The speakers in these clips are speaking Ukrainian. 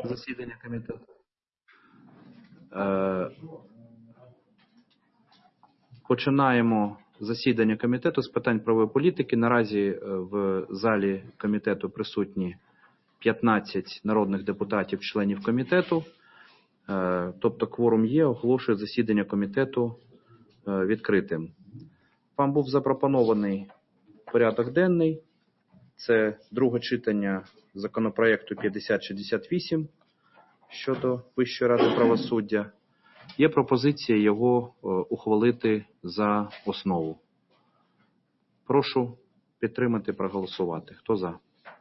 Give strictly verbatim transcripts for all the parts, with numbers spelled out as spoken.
засідання комітету. Е, Починаємо засідання комітету з питань правової політики. Наразі в залі комітету присутні п'ятнадцять народних депутатів, членів комітету. Е, тобто кворум є, оголошую засідання комітету е, відкритим. Вам був запропонований порядок денний. Це друге читання законопроекту п'ятдесят шістдесят вісім щодо Вищої ради правосуддя. Є пропозиція його ухвалити за основу. Прошу підтримати, проголосувати. Хто за?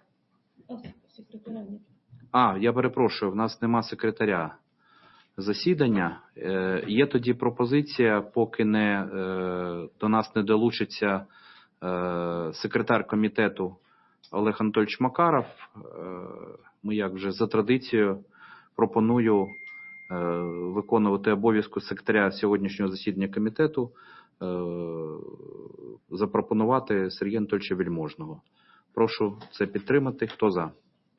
А, я перепрошую, в нас нема секретаря засідання. Є тоді пропозиція, поки не, до нас не долучиться секретар комітету Олег Анатольович Макаров. Ми, як вже за традицією, пропоную виконувати обов'язку секретаря сьогоднішнього засідання комітету, запропонувати Сергія Анатольовича Вельможного. Прошу це підтримати. Хто за?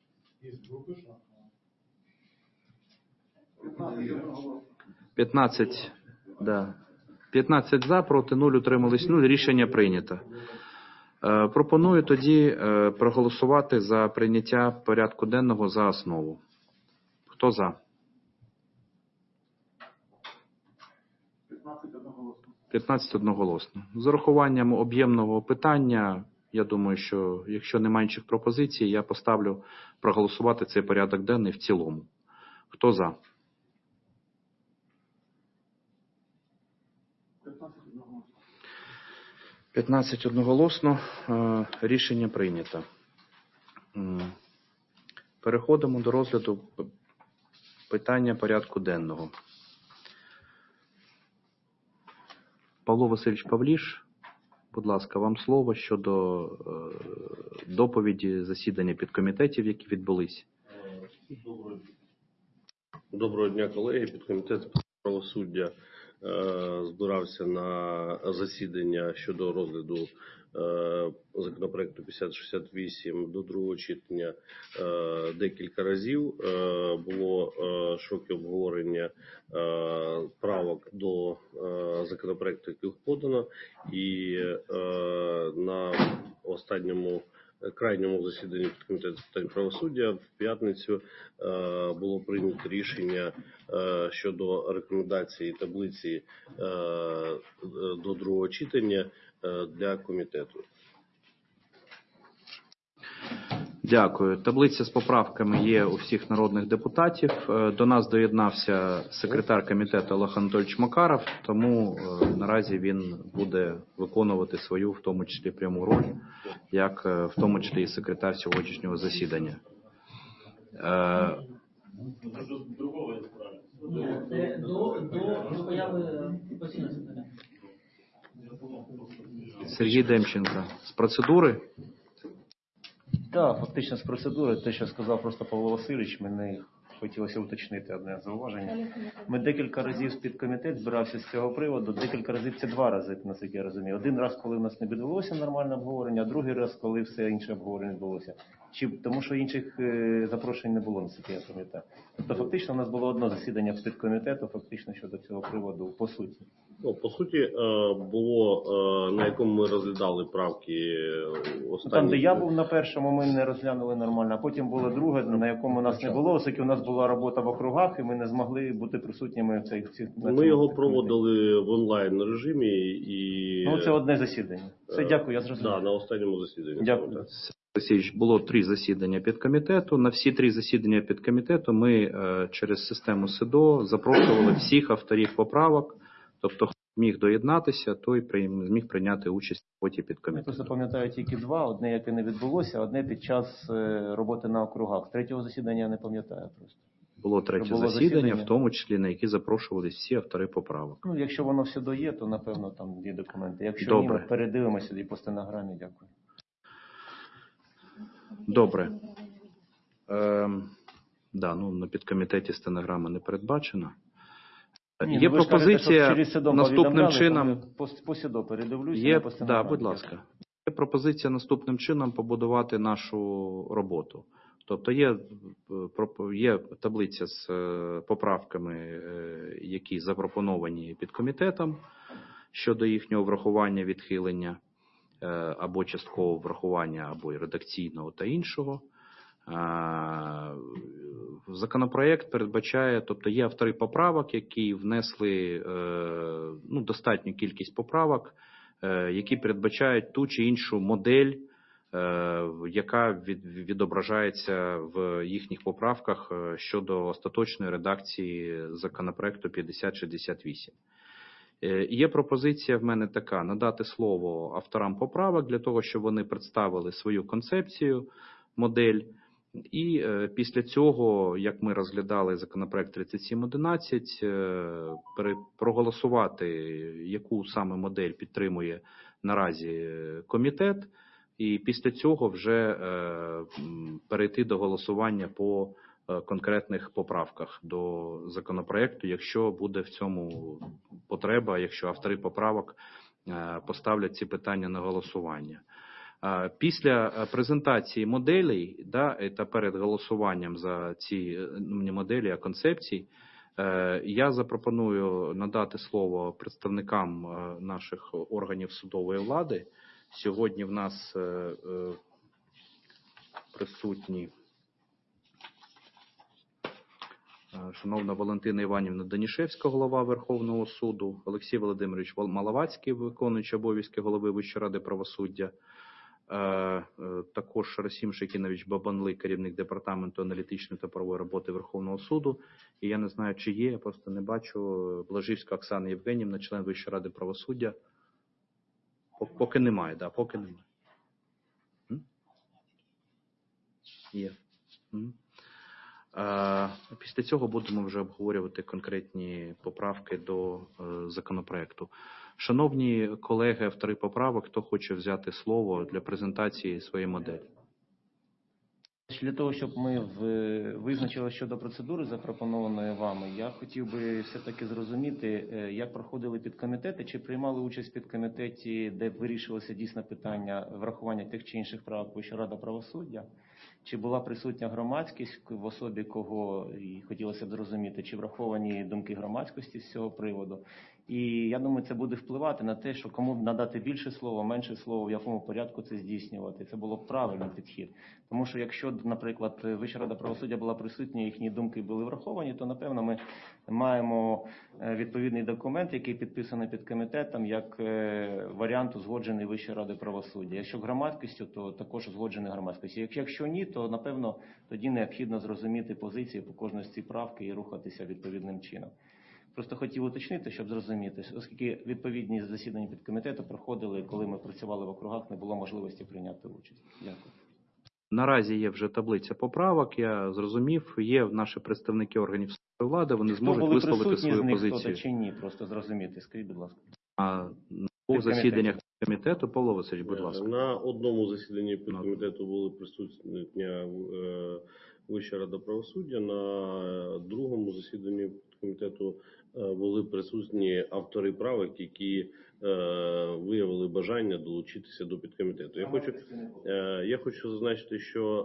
п'ятнадцять, да. п'ятнадцять за, проти нуль, утримались нуль. Рішення прийнято. Пропоную тоді проголосувати за прийняття порядку денного за основу. Хто за? п'ятнадцять одноголосно. З урахуванням об'ємного питання, я думаю, що якщо немає інших пропозицій, я поставлю проголосувати цей порядок денний в цілому. Хто за? п'ятнадцять одноголосно. Рішення прийнято. Переходимо до розгляду питання порядку денного. Павло Васильович Павліш, будь ласка, вам слово щодо е, доповіді засідання підкомітетів, які відбулись. Доброго, Доброго дня, колеги. Підкомітет з правосуддя е, збирався на засідання щодо розгляду е, законопроекту п'ятдесят шістдесят вісім до другого читання е, декілька разів. Е, було е, широке обговорення е, правок до е, законопроекту, яких подано, і е, на останньому крайньому засіданні підкомітету з питань правосуддя в п'ятницю е, було прийнято рішення е, щодо рекомендації таблиці е, до другого читання е, для комітету. Дякую. Таблиця з поправками є у всіх народних депутатів. До нас доєднався секретар комітету Олег Анатольович Макаров, тому наразі він буде виконувати свою, в тому числі, пряму роль, як в тому числі і секретар сьогоднішнього засідання. Сергій Демченко, з процедури? Так, фактично з процедури, те, що сказав просто Павло Васильович, мені хотілося уточнити одне зауваження. Ми декілька разів з підкомітет збирався з цього приводу, декілька разів, це два рази, наскільки я розумію. Один раз, коли в нас не відбулося нормальне обговорення, а другий раз, коли все інше обговорення відбулося. Чи, тому що інших е, запрошень не було, наскільки я пам'ятаю. Тобто фактично у нас було одне засідання з підкомітету, фактично щодо цього приводу, по суті. Ну, по суті, було, на якому ми розглядали правки останні. Там, де я був на першому, ми не розглянули нормально, а потім було друге, на якому нас не було, оскільки у нас була робота в округах, і ми не змогли бути присутніми в цей в цих. Ми його проводили в онлайн режимі і. Ну, це одне засідання. Все, дякую, я зрозумів. Так, да, на останньому засіданні. Дякую. Було три засідання підкомітету. На всі три засідання підкомітету ми е, через систему СИДО запрошували всіх авторів поправок. Тобто, хто міг доєднатися, той зміг прийняти участь в роботі підкомітету. Я просто пам'ятаю тільки два. Одне, яке не відбулося, одне під час роботи на округах. Третього засідання я не пам'ятаю просто. Було третє було засідання, засідання, в тому числі, на які запрошувалися всі автори поправок. Ну, якщо воно все доє, то, напевно, там є документи. Якщо Добре. ні, ми передивимося і по стенограмі. Дякую. Добре. Ем, да, ну, на підкомітеті стенограма не передбачена. Ні, є ну, пропозиція кажете, наступним чином. По, по СІДО передивлюся. Є, по да, будь ласка. Є пропозиція наступним чином побудувати нашу роботу. Тобто є, є таблиця з поправками, які запропоновані підкомітетом щодо їхнього врахування, відхилення, або часткового врахування, або редакційного та іншого. Законопроект передбачає, тобто є автори поправок, які внесли ну, достатню кількість поправок, які передбачають ту чи іншу модель, яка відображається в їхніх поправках щодо остаточної редакції законопроекту п'ятдесят шістдесят вісім. Є пропозиція в мене така: надати слово авторам поправок для того, щоб вони представили свою концепцію, модель. І після цього, як ми розглядали законопроект тридцять сім одинадцять, проголосувати, яку саме модель підтримує наразі комітет, і після цього вже перейти до голосування по конкретних поправках до законопроекту, якщо буде в цьому потреба, якщо автори поправок поставлять ці питання на голосування. Після презентації моделей, да, та перед голосуванням за ці не моделі, а концепції, я запропоную надати слово представникам наших органів судової влади. Сьогодні в нас присутні шановна Валентина Іванівна Данішевська, голова Верховного суду, Олексій Володимирович Маловацький, виконуючий обов'язки голови Вищої ради правосуддя, також Расім Шекінович Бабанли, керівник департаменту аналітичної та правової роботи Верховного суду. І я не знаю, чи є, я просто не бачу, Блажівська Оксана Євгенівна, член Вищої ради правосуддя. Поки немає, да, поки немає. М? Є. М? А, після цього будемо вже обговорювати конкретні поправки до е, законопроекту. Шановні колеги, автори поправок, хто хоче взяти слово для презентації своєї моделі? Для того, щоб ми визначили щодо процедури, запропонованої вами, я хотів би все-таки зрозуміти, як проходили підкомітети, чи приймали участь в підкомітеті, де вирішилося дійсно питання врахування тих чи інших правок Вища рада правосуддя, чи була присутня громадськість, в особі кого, і хотілося б зрозуміти, чи враховані думки громадськості з цього приводу. І я думаю, це буде впливати на те, що кому надати більше слова, менше слова, в якому порядку це здійснювати. Це було б правильний підхід. Тому що якщо, наприклад, Вища рада правосуддя була присутня, їхні думки були враховані, то, напевно, ми маємо відповідний документ, який підписаний підкомітетом, як варіант узгоджений Вищої ради правосуддя. Якщо громадськістю, то також узгоджений громадськістю. Якщо ні, то, напевно, тоді необхідно зрозуміти позиції по кожній з цих правки і рухатися відповідним чином. Просто хотів уточнити, щоб зрозуміти, оскільки відповідні засідання підкомітету проходили, коли ми працювали в округах, не було можливості прийняти участь. Дякую. Наразі є вже таблиця поправок, я зрозумів, є наші представники органів судової влади, вони зможуть висловити свою позицію. Хто чи ні, просто зрозуміти, скажіть, будь ласка. А на засіданнях комітету, Павло Васильович, будь ласка. На одному засіданні підкомітету були присутні Вища рада правосуддя, на другому засіданні комітету були присутні автори правок, які виявили бажання долучитися до підкомітету. Я хочу, я хочу зазначити, що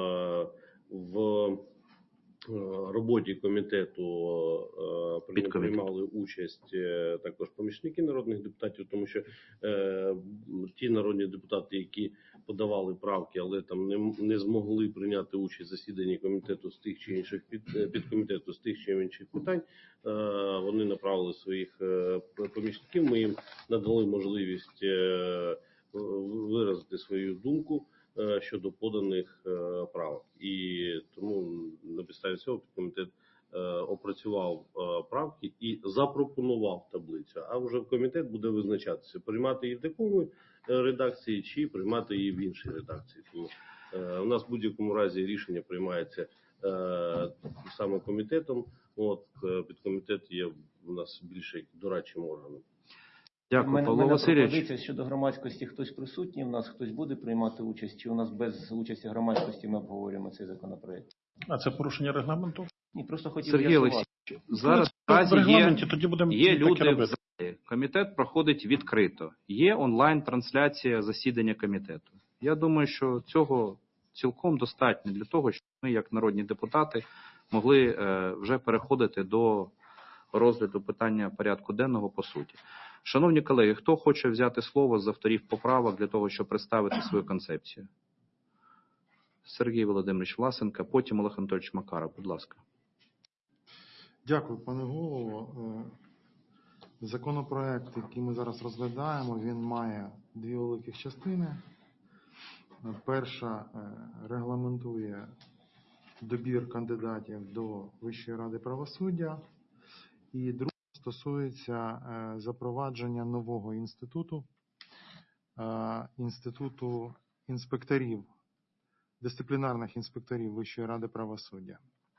в роботі комітету приймали участь також помічники народних депутатів, тому що е, ті народні депутати, які подавали правки, але там не, не змогли прийняти участь в засіданні комітету з тих чи інших під, підкомітету з тих чи інших питань, е, вони направили своїх е, помічників. Ми їм надали можливість е, виразити свою думку щодо поданих правок. І тому на підставі цього підкомітет опрацював правки і запропонував таблицю. А вже комітет буде визначатися, приймати її в такому редакції чи приймати її в іншій редакції. Тому у нас в будь-якому разі рішення приймається саме комітетом. От підкомітет є у нас більше як дорадчим органом. Дякую, мене, Павло Васильович. Пропозиція щодо громадськості. Хтось присутній, в нас хтось буде приймати участь, чи у нас без участі громадськості ми обговорюємо цей законопроект? А це порушення регламенту? Ні, просто хотів Сергій Олексійович, зараз наразі є, тоді будемо є люди робити. в залі. Комітет проходить відкрито. Є онлайн-трансляція засідання комітету. Я думаю, що цього цілком достатньо для того, щоб ми, як народні депутати, могли е, вже переходити до розгляду питання порядку денного по суті. Шановні колеги, хто хоче взяти слово з авторів поправок для того, щоб представити свою концепцію? Сергій Володимирович Власенко, потім Олег Анатольович Макаров. Будь ласка. Дякую, пане голово. Законопроект, який ми зараз розглядаємо, він має дві великих частини. Перша регламентує добір кандидатів до Вищої ради правосуддя. І друга стосується запровадження нового інституту, інституту інспекторів, дисциплінарних інспекторів Вищої ради правосуддя.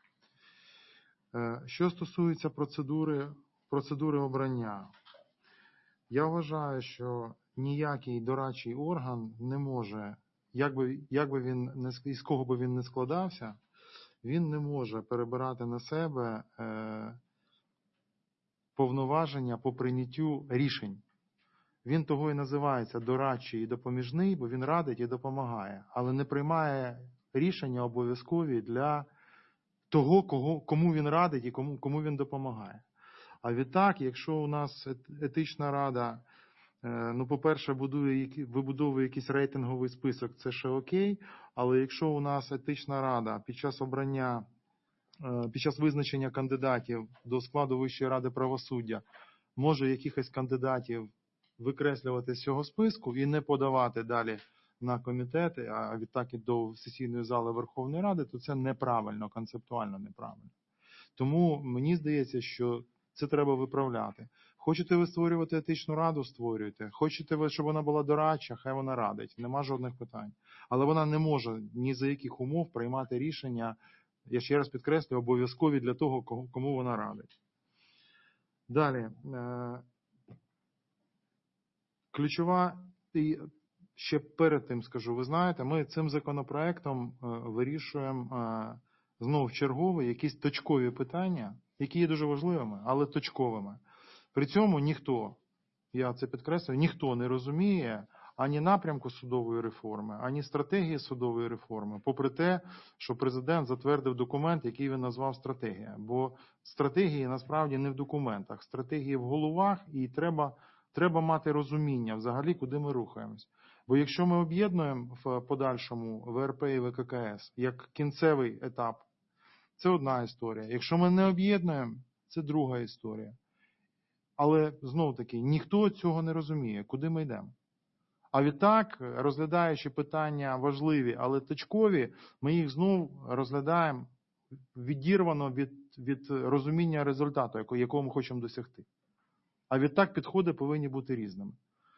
Що стосується процедури, процедури обрання, я вважаю, що ніякий дорадчий орган не може, як би, як би він, із кого би він не складався, він не може перебирати на себе е, повноваження по прийняттю рішень. Він того і називається дорадчий і допоміжний, бо він радить і допомагає, але не приймає рішення обов'язкові для того, кого, кому він радить і кому, кому він допомагає. А відтак, якщо у нас етична рада, ну, по-перше, будує, вибудовує якийсь рейтинговий список, це ще окей, але якщо у нас етична рада під час обрання, під час визначення кандидатів до складу Вищої ради правосуддя може якихось кандидатів викреслювати з цього списку і не подавати далі на комітети, а відтак і до сесійної зали Верховної Ради, то це неправильно, концептуально неправильно. Тому мені здається, що це треба виправляти. Хочете ви створювати етичну раду – створюйте. Хочете ви, щоб вона була дорадча, хай вона радить. Нема жодних питань. Але вона не може ні за яких умов приймати рішення, я ще раз підкреслюю, обов'язкові для того, кому вона радить. Далі. Ключова, і ще перед тим скажу, ви знаєте, ми цим законопроектом вирішуємо знову чергові якісь точкові питання, які є дуже важливими, але точковими. При цьому ніхто, я це підкреслюю, ніхто не розуміє ані напрямку судової реформи, ані стратегії судової реформи, попри те, що президент затвердив документ, який він назвав стратегія. Бо стратегії насправді не в документах, стратегії в головах, і треба, треба мати розуміння взагалі, куди ми рухаємось. Бо якщо ми об'єднуємо в подальшому В Р П і В К К С як кінцевий етап, це одна історія. Якщо ми не об'єднуємо, це друга історія. Але, знову-таки, ніхто цього не розуміє, куди ми йдемо. А відтак, розглядаючи питання важливі, але точкові, ми їх знову розглядаємо відірвано від, від розуміння результату, якого ми хочемо досягти. А відтак підходи повинні бути різними.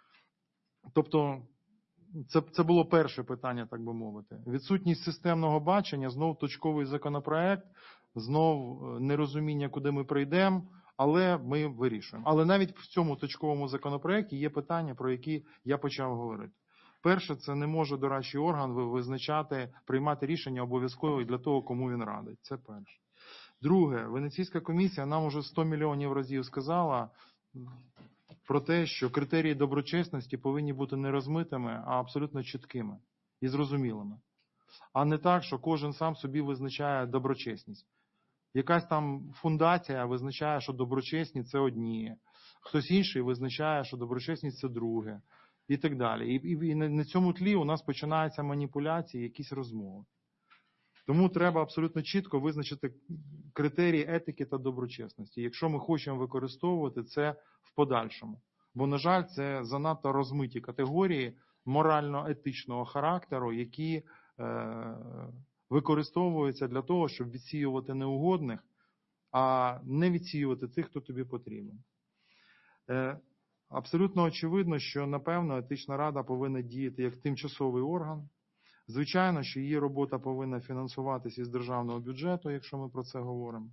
Тобто, це, це було перше питання, так би мовити. Відсутність системного бачення, знов точковий законопроект, знов нерозуміння, куди ми прийдемо, але ми вирішуємо. Але навіть в цьому точковому законопроекті є питання, про які я почав говорити. Перше, це не може дорадчий орган визначати, приймати рішення обов'язково для того, кому він радить. Це перше. Друге, Венеційська комісія нам уже сто мільйонів разів сказала про те, що критерії доброчесності повинні бути не розмитими, а абсолютно чіткими і зрозумілими. А не так, що кожен сам собі визначає доброчесність. Якась там фундація визначає, що доброчесні – це одні, хтось інший визначає, що доброчесність – це друге, і так далі. І, і, і на цьому тлі у нас починаються маніпуляції, якісь розмови. Тому треба абсолютно чітко визначити критерії етики та доброчесності, якщо ми хочемо використовувати це в подальшому. Бо, на жаль, це занадто розмиті категорії морально-етичного характеру, які е, використовуються для того, щоб відсіювати неугодних, а не відсіювати тих, хто тобі потрібен. Е, абсолютно очевидно, що, напевно, етична рада повинна діяти як тимчасовий орган. Звичайно, що її робота повинна фінансуватися із державного бюджету, якщо ми про це говоримо,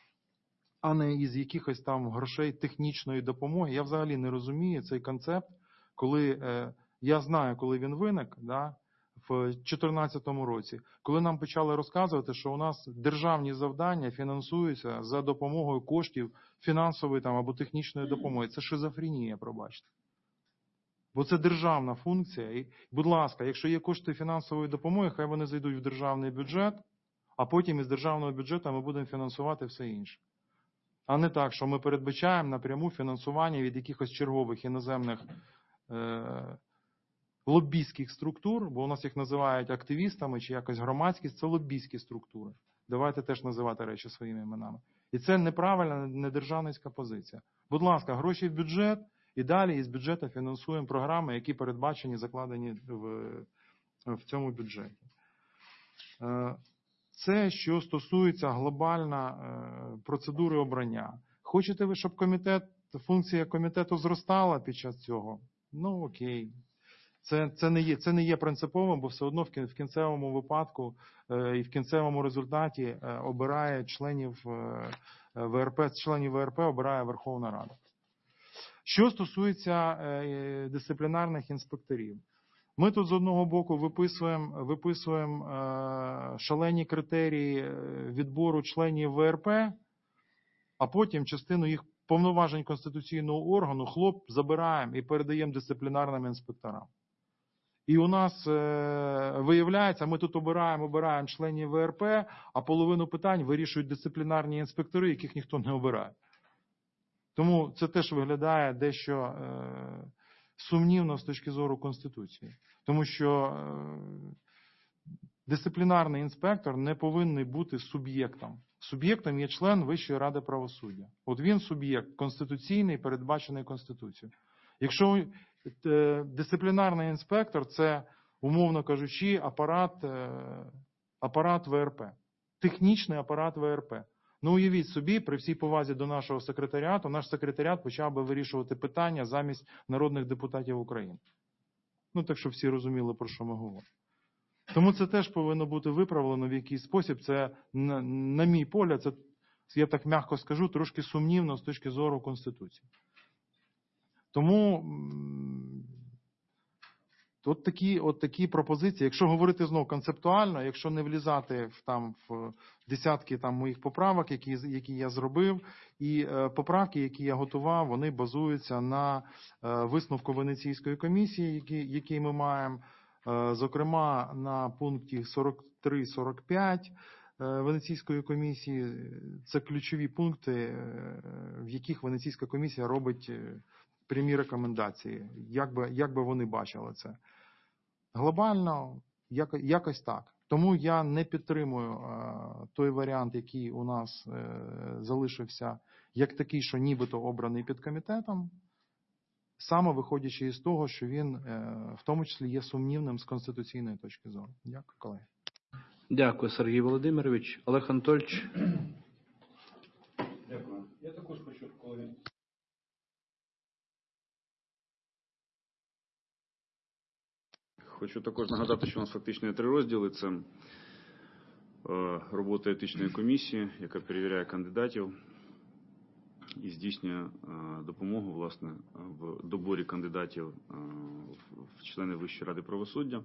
а не із якихось там грошей технічної допомоги. Я взагалі не розумію цей концепт, коли, е, я знаю, коли він виник, да, в дві тисячі чотирнадцятому році, коли нам почали розказувати, що у нас державні завдання фінансуються за допомогою коштів фінансової там, або технічної допомоги. Це шизофренія, пробачте. Бо це державна функція. І, будь ласка, якщо є кошти фінансової допомоги, хай вони зайдуть в державний бюджет, а потім із державного бюджету ми будемо фінансувати все інше. А не так, що ми передбачаємо напряму фінансування від якихось чергових іноземних е- лобійських структур, бо у нас їх називають активістами чи якось громадськість, це лобійські структури. Давайте теж називати речі своїми іменами. І це неправильна, недержавницька позиція. Будь ласка, гроші в бюджет, і далі із бюджету фінансуємо програми, які передбачені, закладені в, в цьому бюджеті. Це, що стосується глобально процедури обрання. Хочете ви, щоб комітет, функція комітету зростала під час цього? Ну, окей. Це, це, не є, це не є принциповим, бо все одно в кінцевому випадку е, і в кінцевому результаті е, обирає членів е, ВРП, членів ВРП обирає Верховна Рада. Що стосується е, дисциплінарних інспекторів. Ми тут з одного боку виписуємо, виписуємо е, шалені критерії відбору членів ВРП, а потім частину їх повноважень конституційного органу хлоп забираємо і передаємо дисциплінарним інспекторам. І у нас е, виявляється, ми тут обираємо, обираємо членів ВРП, а половину питань вирішують дисциплінарні інспектори, яких ніхто не обирає. Тому це теж виглядає дещо е, сумнівно з точки зору Конституції. Тому що е, дисциплінарний інспектор не повинен бути суб'єктом. Суб'єктом є член Вищої ради правосуддя. От він суб'єкт конституційний, передбачений Конституцією. Якщо е, дисциплінарний інспектор – це, умовно кажучи, апарат, е, апарат ВРП. Технічний апарат ВРП. Ну, уявіть собі, при всій повазі до нашого секретаріату, наш секретаріат почав би вирішувати питання замість народних депутатів України. Ну, так, щоб всі розуміли, про що ми говоримо. Тому це теж повинно бути виправлено в якийсь спосіб. Це, на, на мій погляд, це, я так м'яко скажу, трошки сумнівно з точки зору Конституції. Тому от такі, от такі пропозиції, якщо говорити знову концептуально, якщо не влізати в, там, в десятки там, моїх поправок, які, які я зробив, і е, поправки, які я готував, вони базуються на е, висновку Венеційської комісії, які, який ми маємо, е, зокрема на пункті сорок три сорок п'ять е, Венеційської комісії. Це ключові пункти, е, в яких Венеційська комісія робить е, прямі рекомендації, як би, як би вони бачили це. Глобально, як, якось так. Тому я не підтримую е, той варіант, який у нас е, залишився, як такий, що нібито обраний підкомітетом, саме виходячи із того, що він е, в тому числі є сумнівним з конституційної точки зору. Дякую, колеги. Дякую, Сергій Володимирович. Олег Анатольович. Дякую. Я також хочу, колеги. Хочу також нагадати, що у нас фактично є три розділи. Це робота етичної комісії, яка перевіряє кандидатів і здійснює допомогу, власне, в доборі кандидатів в члени Вищої ради правосуддя.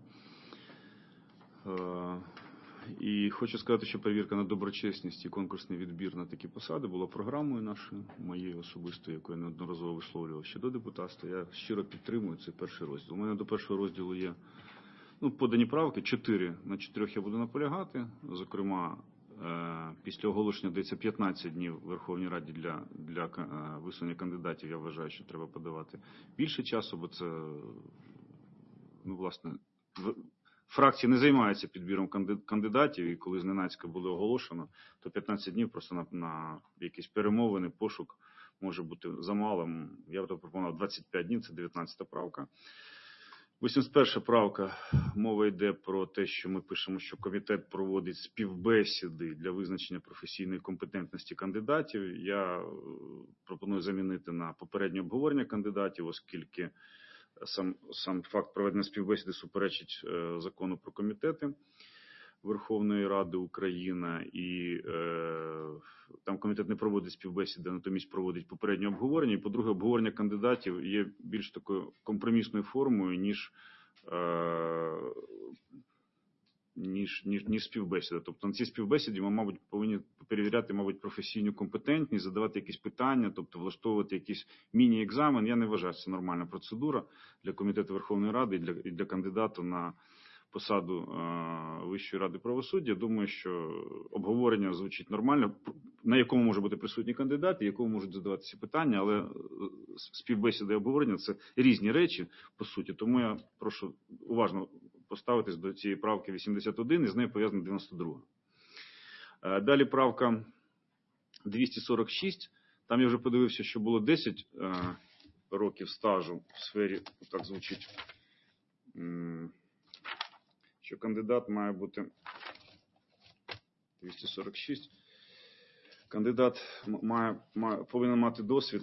І хочу сказати, що перевірка на доброчесність і конкурсний відбір на такі посади була програмою нашою, моєю особистою, яку я неодноразово висловлював ще до депутатства. Я щиро підтримую цей перший розділ. У мене до першого розділу є ну, подані правки, чотири. На чотирьох я буду наполягати. Зокрема, після оголошення дається п'ятнадцять днів Верховній Раді для, для висунення кандидатів. Я вважаю, що треба подавати більше часу, бо це, ну, власне, фракції не займаються підбіром кандидатів, і коли зненацька буде оголошено, то п'ятнадцять днів просто на, на якісь перемовини, пошук може бути замалим. Я б пропонував двадцять п'ять днів, це дев'ятнадцята правка. вісімдесят перша правка, мова йде про те, що ми пишемо, що комітет проводить співбесіди для визначення професійної компетентності кандидатів. Я пропоную замінити на попереднє обговорення кандидатів, оскільки Сам, сам факт проведення співбесіди суперечить е, закону про комітети Верховної Ради України, і е, там комітет не проводить співбесіди, натомість проводить попереднє обговорення. І, по-друге, обговорення кандидатів є більш такою компромісною формою, ніж, е, ніж, ніж, ніж співбесіда. Тобто на цій співбесіді ми, мабуть, повинні перевіряти, мабуть, професійну компетентність, задавати якісь питання, тобто влаштовувати якийсь міні-екзамен. Я не вважаю, що це нормальна процедура для Комітету Верховної Ради і для, і для кандидата на посаду Вищої ради правосуддя. Думаю, що обговорення звучить нормально, на якому може бути присутній кандидат, і якому можуть задаватися питання, але співбесіда і обговорення – це різні речі, по суті. Тому я прошу уважно поставитись до цієї правки вісімдесят один, і з нею пов'язана дев'яносто друга. Далі правка двісті сорок шість. Там я вже подивився, що було десять років стажу в сфері, так звучить, що кандидат має бути двісті сорок шість. Кандидат має, має, повинен мати досвід.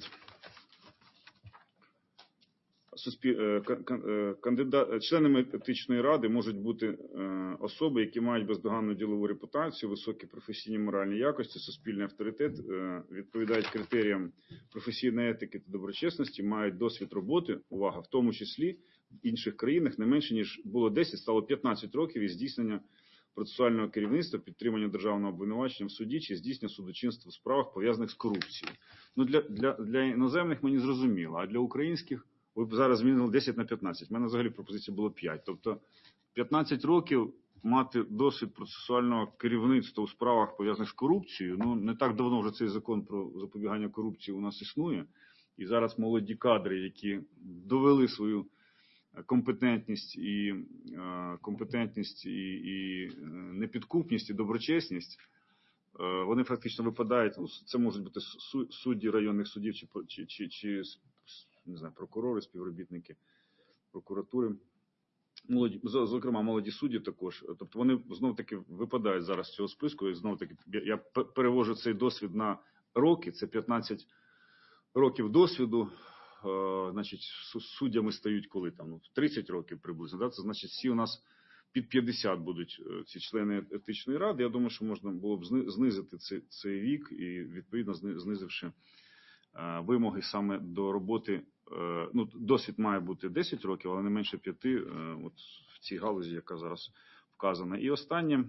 Суспіль... Кандидат... Членами етичної ради можуть бути особи, які мають бездоганну ділову репутацію, високі професійні моральні якості, суспільний авторитет, відповідають критеріям професійної етики та доброчесності, мають досвід роботи, увага, в тому числі в інших країнах не менше, ніж було десять, стало п'ятнадцять років із здійснення процесуального керівництва, підтримання державного обвинувачення в суді чи здійснення судочинства в справах, пов'язаних з корупцією. Ну, для, для, для іноземних мені зрозуміло, а для українських ви б зараз змінили десять на п'ятнадцять. У мене взагалі пропозиція було п'ять. Тобто п'ятнадцять років мати досвід процесуального керівництва у справах, пов'язаних з корупцією. Ну, не так давно вже цей закон про запобігання корупції у нас існує. І зараз молоді кадри, які довели свою компетентність і, компетентність і, і непідкупність, і доброчесність, вони фактично випадають. Ну, це можуть бути судді районних судів чи, чи, чи, чи не знаю, прокурори, співробітники прокуратури, молоді, зокрема, молоді судді також. Тобто вони знов-таки випадають зараз з цього списку. І знов-таки я перевожу цей досвід на роки, це п'ятнадцять років досвіду. Значить, суддями стають коли там, ну, тридцять років приблизно. Да? Це значить, всі у нас під п'ятдесят будуть ці члени етичної ради. Я думаю, що можна було б знизити цей, цей вік і, відповідно, знизивши вимоги саме до роботи. Ну, досвід має бути десять років, але не менше п'яти от в цій галузі, яка зараз вказана. І останнє,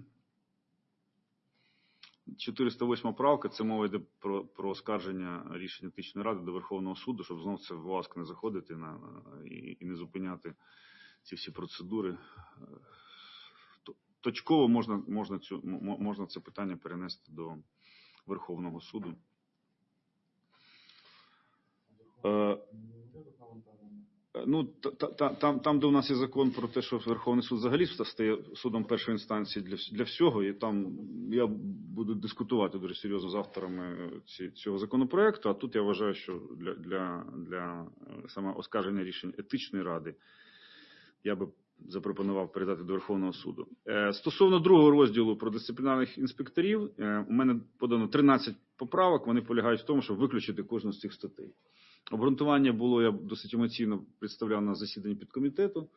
чотириста восьма правка, це мова йде про, про оскарження рішення етичної ради до Верховного суду, щоб знову це в ВАСК не заходити на, і, і не зупиняти ці всі процедури. Точково можна, можна, цю, можна це питання перенести до Верховного суду. Ну, та, та, там, там, де у нас є закон про те, що Верховний суд взагалі стає судом першої інстанції для, для всього, і там я буду дискутувати дуже серйозно з авторами ці, цього законопроекту, а тут я вважаю, що для, для, для саме оскарження рішень етичної ради я би запропонував передати до Верховного суду. Стосовно другого розділу про дисциплінарних інспекторів, у мене подано тринадцять поправок, вони полягають в тому, щоб виключити кожну з цих статей. Обґрунтування було, я досить емоційно представляв на засіданні підкомітету.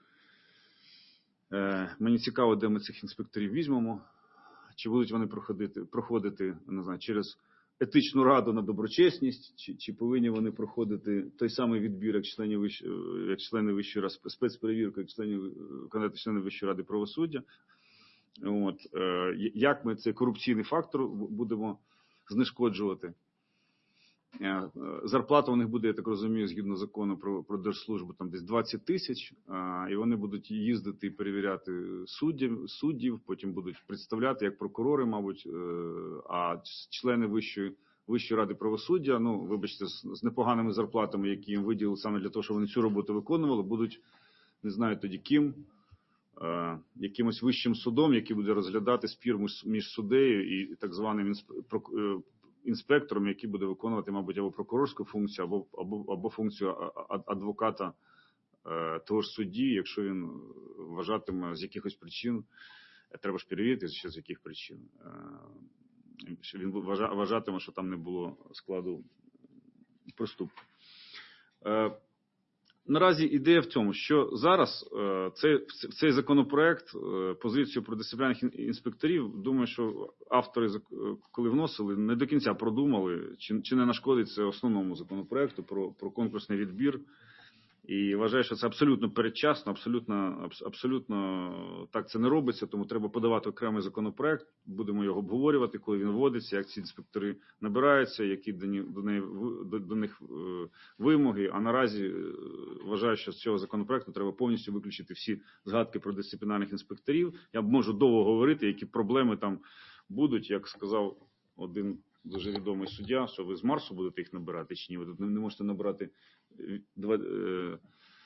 Е, мені цікаво, де ми цих інспекторів візьмемо. Чи будуть вони проходити, проходити не знаю, через етичну раду на доброчесність, чи, чи повинні вони проходити той самий відбір, як члени Вищої, як члени Вищої ради, спецперевірку, як члени, кандидати члени Вищої ради правосуддя. От, е, як ми цей корупційний фактор будемо знешкоджувати. Зарплата у них буде, я так розумію, згідно закону про, про держслужбу, там десь двадцять тисяч, і вони будуть їздити і перевіряти суддів, суддів, потім будуть представляти як прокурори, мабуть, а члени Вищої, Вищої ради правосуддя, ну, вибачте, з, з непоганими зарплатами, які їм виділили саме для того, щоб вони цю роботу виконували, будуть, не знаю тоді ким, якимось вищим судом, який буде розглядати спір між суддею і так званим інспектором, який буде виконувати, мабуть, або прокурорську функцію, або, або, або функцію адвоката е, того ж судді, якщо він вважатиме з якихось причин, треба ж перевірити, ще з яких причин, е, що він вважатиме, що там не було складу проступку. Е, Наразі ідея в цьому, що зараз е, цей, цей законопроект, е, позицію про дисциплінарних інспекторів, думаю, що автори, коли вносили, не до кінця продумали, чи, чи не нашкодить це основному законопроекту про, про конкурсний відбір І вважаю, що це абсолютно передчасно, абсолютно, абсолютно так це не робиться, тому треба подавати окремий законопроект, будемо його обговорювати, коли він вводиться, як ці інспектори набираються, які до них, до, до них вимоги. А наразі вважаю, що з цього законопроекту треба повністю виключити всі згадки про дисциплінарних інспекторів. Я можу довго говорити, які проблеми там будуть, як сказав один дуже відомий суддя, що ви з Марсу будете їх набирати чи ні, ви тут не можете набрати два, е,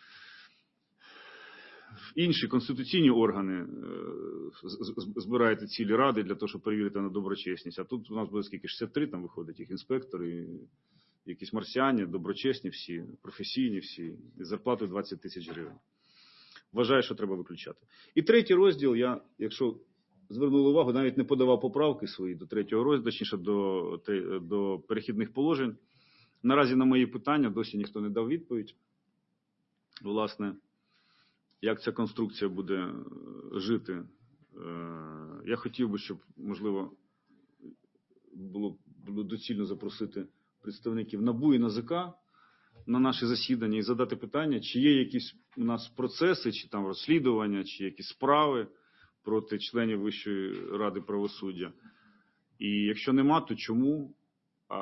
інші конституційні органи, е, збираєте цілі ради для того, щоб перевірити на доброчесність. А тут у нас буде скільки, шістдесят три там виходить їх інспектори, якісь марсіані, доброчесні всі, професійні всі, з зарплатою двадцять тисяч гривень. Вважаю, що треба виключати. І третій розділ, я, якщо звернули увагу, навіть не подавав поправки свої до третього розділу, точніше до, до перехідних положень. Наразі на мої питання досі ніхто не дав відповідь. Власне, як ця конструкція буде жити. Я хотів би, щоб, можливо, було, було доцільно запросити представників НАБУ і НАЗК на наші засідання і задати питання, чи є якісь у нас процеси, чи там розслідування, чи якісь справи проти членів Вищої ради правосуддя. І якщо нема, то чому? А,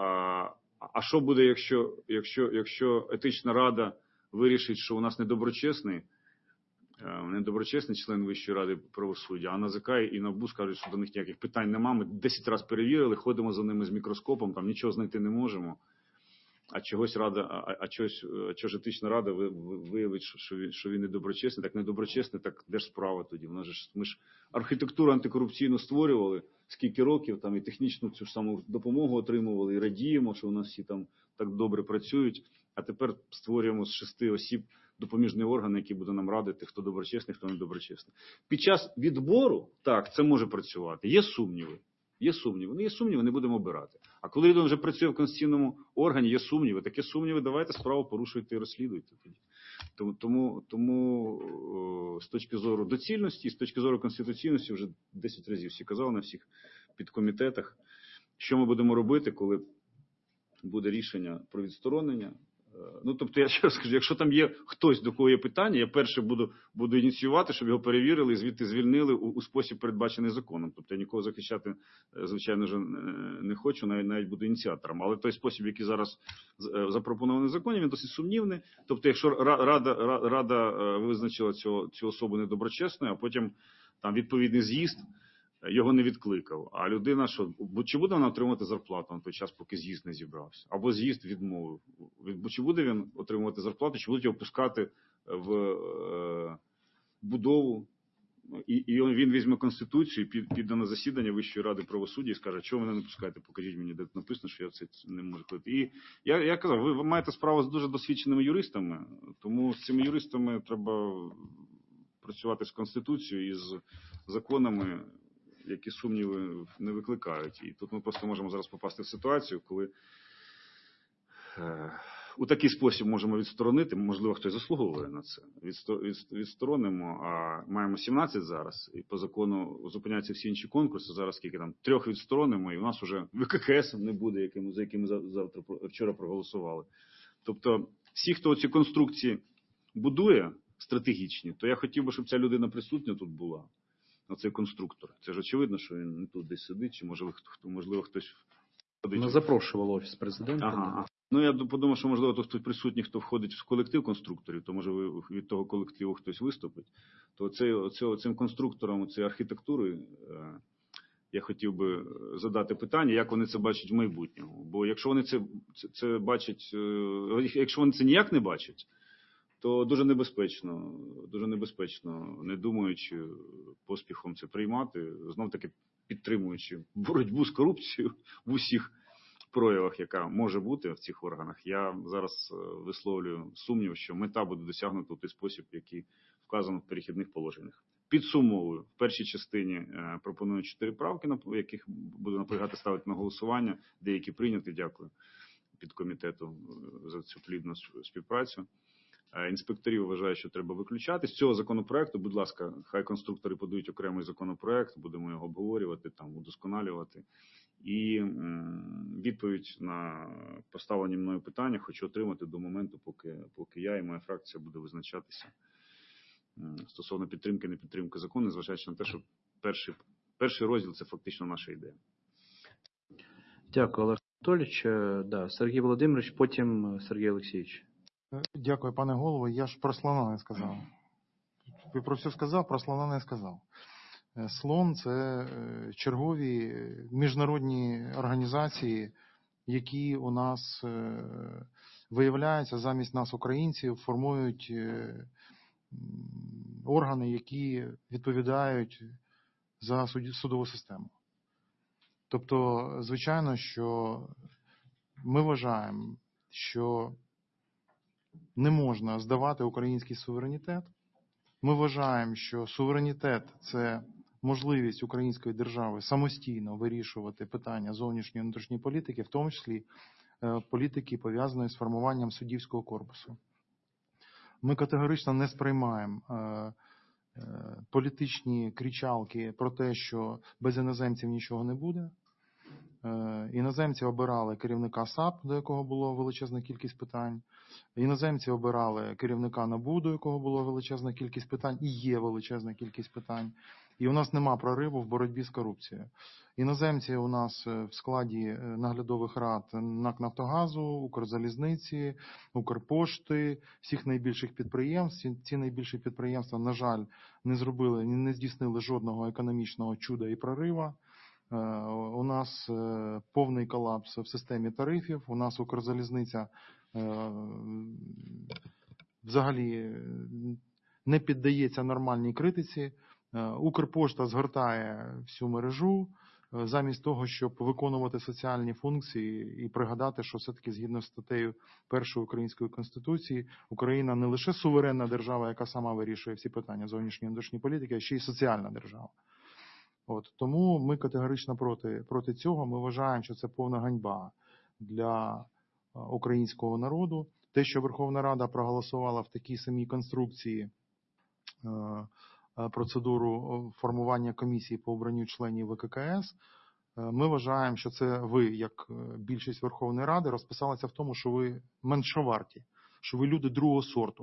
а що буде, якщо, якщо, якщо етична рада вирішить, що у нас недоброчесний, недоброчесний член Вищої ради правосуддя, а НАЗК і НАБУ скажуть, що до них ніяких питань нема, ми десять разів перевірили, ходимо за ними з мікроскопом, там нічого знайти не можемо. А чогось рада, а, а чогось, а чого ж етична рада виявить, що він, що він недоброчесний, так недоброчесний, так де ж справа тоді? У нас же ж, ми ж архітектуру антикорупційну створювали скільки років, там і технічну цю ж саму допомогу отримували, і радіємо, що у нас всі там так добре працюють, а тепер створюємо з шести осіб допоміжний орган, який буде нам радити, хто доброчесний, хто недоброчесний. Під час відбору, так, це може працювати. Є сумніви. Є сумніви. Ну, є сумніви, не будемо обирати. А коли людина вже працює в конституційному органі, є сумніви. Такі сумніви, давайте справу порушуйте і розслідуйте. Тому, тому, тому з точки зору доцільності і з точки зору конституційності вже десять разів всі казали на всіх підкомітетах, що ми будемо робити, коли буде рішення про відсторонення. Ну, тобто, я ще раз скажу, якщо там є хтось, до кого є питання, я перше буду, буду ініціювати, щоб його перевірили і звідти звільнили у, у спосіб, передбачений законом. Тобто, я нікого захищати, звичайно ж, не хочу, навіть, навіть буду ініціатором. Але той спосіб, який зараз запропонований в законі, він досить сумнівний. Тобто, якщо Рада, Рада визначила цю, цю особу недоброчесною, а потім там відповідний з'їзд його не відкликав. А людина, що, чи буде вона отримувати зарплату на той час, поки з'їзд не зібрався? Або з'їзд відмовив. Чи буде він отримувати зарплату, чи будуть його пускати в е, будову? І, і він візьме Конституцію, під, піде на засідання Вищої ради правосуддя і скаже, чого мене не пускаєте, покажіть мені, де написано, що я це не можу ходити. І я, я казав, ви, ви маєте справу з дуже досвідченими юристами, тому з цими юристами треба працювати з Конституцією і з законами, які сумніви не викликають. І тут ми просто можемо зараз попасти в ситуацію, коли е, у такий спосіб можемо відсторонити, можливо, хтось заслуговує на це. Відсто, від, відсторонимо, а маємо сімнадцять зараз, і по закону зупиняються всі інші конкурси, зараз скільки там, трьох відсторонимо, і у нас вже ВККС не буде, яким, за якими завтра, вчора проголосували. Тобто, всі, хто ці конструкції будує стратегічні, то я хотів би, щоб ця людина присутня тут була. Оцей конструктор. Це ж очевидно, що він не тут десь сидить, чи може, хто, можливо, хтось ходить. Ми запрошували Офіс Президента. Ага. Ну, я подумав, що, можливо, тут хтось присутній, хто входить в колектив конструкторів, то, може, від того колективу хтось виступить. То цей, оце, цим конструкторам, цієї архітектури, я хотів би задати питання, як вони це бачать в майбутньому. Бо якщо вони це, це, це бачать, якщо вони це ніяк не бачать, то дуже небезпечно, дуже небезпечно, не думаючи поспіхом це приймати, знов-таки підтримуючи боротьбу з корупцією в усіх проявах, яка може бути в цих органах. Я зараз висловлюю сумнів, що мета буде досягнута в той спосіб, який вказано в перехідних положеннях. Підсумовую, в першій частині пропоную чотири правки, на яких буду наполягати ставити на голосування, деякі прийняті, дякую підкомітету за цю плідну співпрацю. Інспекторів вважаю, що треба виключати. З цього законопроекту, будь ласка, хай конструктори подають окремий законопроект, будемо його обговорювати, там, удосконалювати. І м, відповідь на поставлені мною питання хочу отримати до моменту, поки, поки я і моя фракція буде визначатися м, стосовно підтримки, не підтримки закону, незважаючи на те, що перший, перший розділ – це фактично наша ідея. Дякую, Олег Анатолійович. Е, Да, Сергій Володимирович, потім Сергій Олексійович. Е, Дякую, пане голово. Я ж про слона не сказав. Ви про все сказав, про слона не сказав. Е, Слон – це е, чергові міжнародні організації, які у нас е, виявляються замість нас, українців, формують е, м, органи, які відповідають за суд- судову систему. Тобто, звичайно, що ми вважаємо, що не можна здавати український суверенітет. Ми вважаємо, що суверенітет – це можливість української держави самостійно вирішувати питання зовнішньої і внутрішньої політики, в тому числі е, політики, пов'язаної з формуванням суддівського корпусу. Ми категорично не сприймаємо е, е, політичні кричалки про те, що без іноземців нічого не буде. Е, Іноземці обирали керівника САП, до якого було величезна кількість питань. Іноземці обирали керівника НАБУ, до якого було величезна кількість питань, і є величезна кількість питань. І у нас нема прориву в боротьбі з корупцією. Іноземці у нас в складі наглядових рад НАК «Нафтогазу», Укрзалізниці, Укрпошти, всіх найбільших підприємств. Ці найбільші підприємства, на жаль, не зробили, не здійснили жодного економічного чуда і прорива. У нас повний колапс в системі тарифів, у нас Укрзалізниця взагалі не піддається нормальній критиці. Укрпошта згортає всю мережу, замість того, щоб виконувати соціальні функції і пригадати, що все-таки згідно з статтею першої Української Конституції, Україна не лише суверенна держава, яка сама вирішує всі питання зовнішньої і внутрішньої політики, а ще й соціальна держава. От, тому ми категорично проти, проти цього. Ми вважаємо, що це повна ганьба для українського народу. Те, що Верховна Рада проголосувала в такій самій конструкції процедуру формування комісії по обранню членів ВККС, ми вважаємо, що це ви, як більшість Верховної Ради, розписалися в тому, що ви меншоварті, що ви люди другого сорту.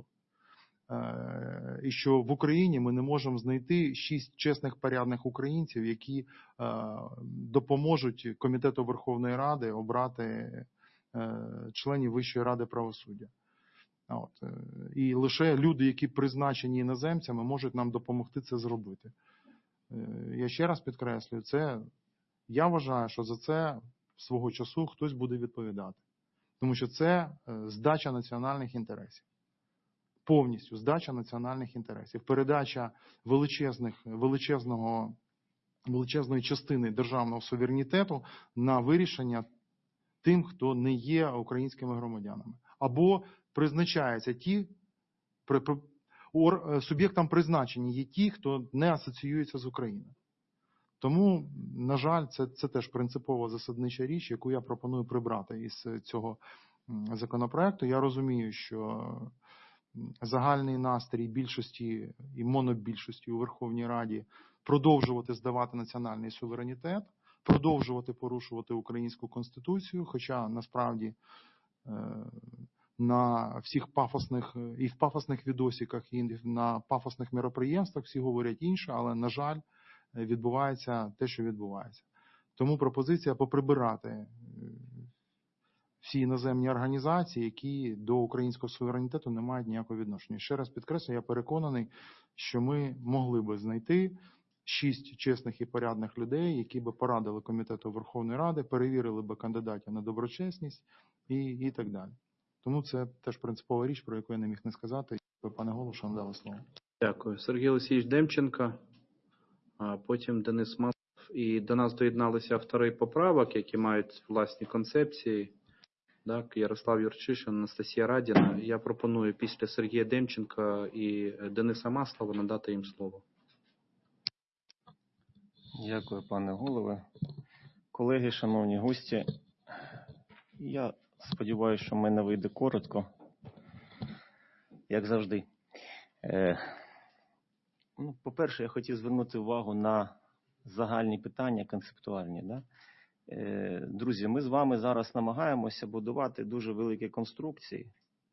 І що в Україні ми не можемо знайти шість чесних, порядних українців, які допоможуть Комітету Верховної Ради обрати членів Вищої ради правосуддя. От. І лише люди, які призначені іноземцями, можуть нам допомогти це зробити. Я ще раз підкреслюю, це, я вважаю, що за це свого часу хтось буде відповідати. Тому що це здача національних інтересів. Повністю здача національних інтересів. Передача величезних, величезного, величезної частини державного суверенітету на вирішення тим, хто не є українськими громадянами. Або призначаються ті, при, при, ор, суб'єктам призначення є ті, хто не асоціюється з Україною. Тому, на жаль, це, це теж принципова засаднича річ, яку я пропоную прибрати із цього законопроекту. Я розумію, що загальний настрій більшості і монобільшості у Верховній Раді продовжувати здавати національний суверенітет, продовжувати порушувати українську Конституцію, хоча насправді на всіх пафосних, і в пафосних відосиках, і на пафосних мероприємствах всі говорять інше, але, на жаль, відбувається те, що відбувається. Тому пропозиція поприбирати всі іноземні організації, які до українського суверенітету не мають ніякого відношення. Ще раз підкреслю, я переконаний, що ми могли би знайти шість чесних і порядних людей, які би порадили Комітету Верховної Ради, перевірили би кандидатів на доброчесність і, і так далі. Тому це теж принципова річ, про яку я не міг не сказати. Пане голово, що вам дали слово. Дякую. Сергій Олексійович Демченко, а потім Денис Маслов. І до нас доєдналися автори поправок, які мають власні концепції. Так, Ярослав Юрчишин, Анастасія Радіна. Я пропоную після Сергія Демченка і Дениса Маслова надати їм слово. Дякую, пане голове. Колеги, шановні гості, я сподіваюся, що в мене вийде коротко, як завжди. Е, ну, по-перше, я хотів звернути увагу на загальні питання, концептуальні. Да? Е, Друзі, ми з вами зараз намагаємося будувати дуже великі конструкції,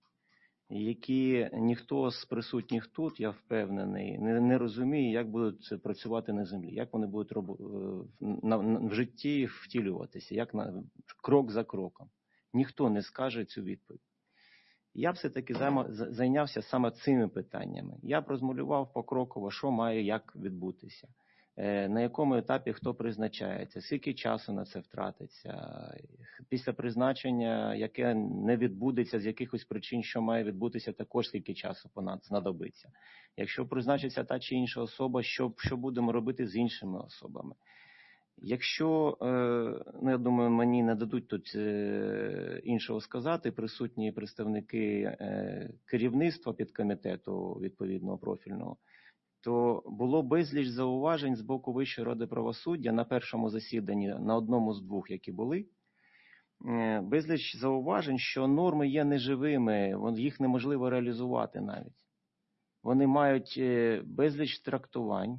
які ніхто з присутніх тут, я впевнений, не, не розуміє, як будуть працювати на землі, як вони будуть роб... на, на, в житті втілюватися, як на, крок за кроком. Ніхто не скаже цю відповідь. Я все-таки займа, зайнявся саме цими питаннями. Я б розмалював покроково, що має як відбутися, на якому етапі хто призначається, скільки часу на це втратиться, після призначення, яке не відбудеться з якихось причин, що має відбутися, також скільки часу знадобиться. Якщо призначиться та чи інша особа, що, що будемо робити з іншими особами. Якщо, ну, я думаю, мені не дадуть тут іншого сказати, присутні представники керівництва підкомітету відповідного профільного, то було безліч зауважень з боку Вищої ради правосуддя на першому засіданні, на одному з двох, які були. Безліч зауважень, що норми є неживими, їх неможливо реалізувати навіть. Вони мають безліч трактувань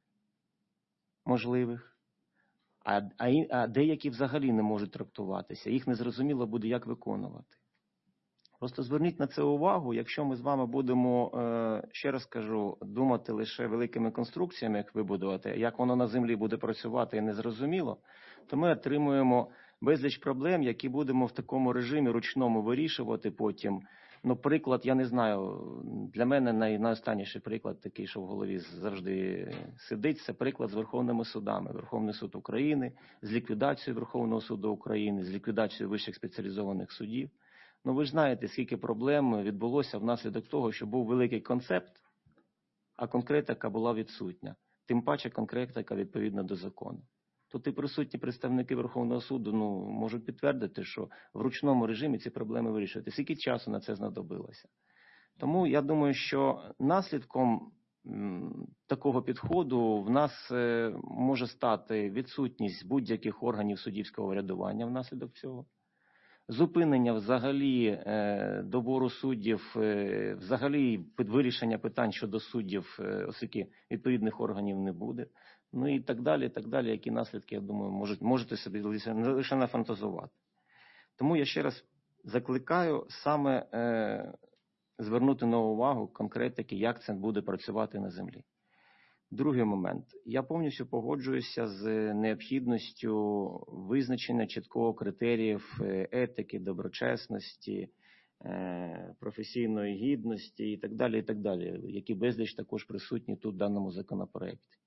можливих, а, а, а деякі взагалі не можуть трактуватися. Їх незрозуміло буде, як виконувати. Просто зверніть на це увагу, якщо ми з вами будемо, ще раз кажу, думати лише великими конструкціями, як вибудувати, як воно на землі буде працювати і незрозуміло, то ми отримуємо безліч проблем, які будемо в такому режимі ручному вирішувати потім. Ну, приклад, я не знаю, для мене най, найостанніший приклад такий, що в голові завжди сидить, це приклад з Верховними судами. Верховний суд України, з ліквідацією Верховного суду України, з ліквідацією вищих спеціалізованих судів. Ну, ви ж знаєте, скільки проблем відбулося внаслідок того, що був великий концепт, а конкретика була відсутня. Тим паче конкретика відповідна до закону. Тут і присутні представники Верховного суду ну, можуть підтвердити, що в ручному режимі ці проблеми вирішувати. Скільки часу на це знадобилося. Тому я думаю, що наслідком м, такого підходу в нас е, може стати відсутність будь-яких органів суддівського врядування внаслідок цього. Зупинення взагалі е, добору суддів, е, взагалі вирішення питань щодо суддів, е, оскільки відповідних органів не буде. Ну і так далі, так далі, які наслідки, я думаю, можуть, можете собі лише, лише нафантазувати. Тому я ще раз закликаю саме е, звернути на увагу конкретики, як це буде працювати на землі. Другий момент. Я повністю погоджуюся з необхідністю визначення чіткого критеріїв етики, доброчесності, професійної гідності і так далі, і так далі, які безліч також присутні тут в даному законопроекті.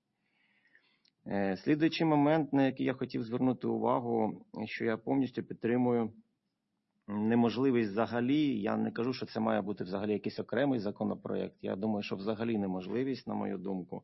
Слідуючий момент, на який я хотів звернути увагу, що я повністю підтримую неможливість взагалі, я не кажу, що це має бути взагалі якийсь окремий законопроект, я думаю, що взагалі неможливість, на мою думку,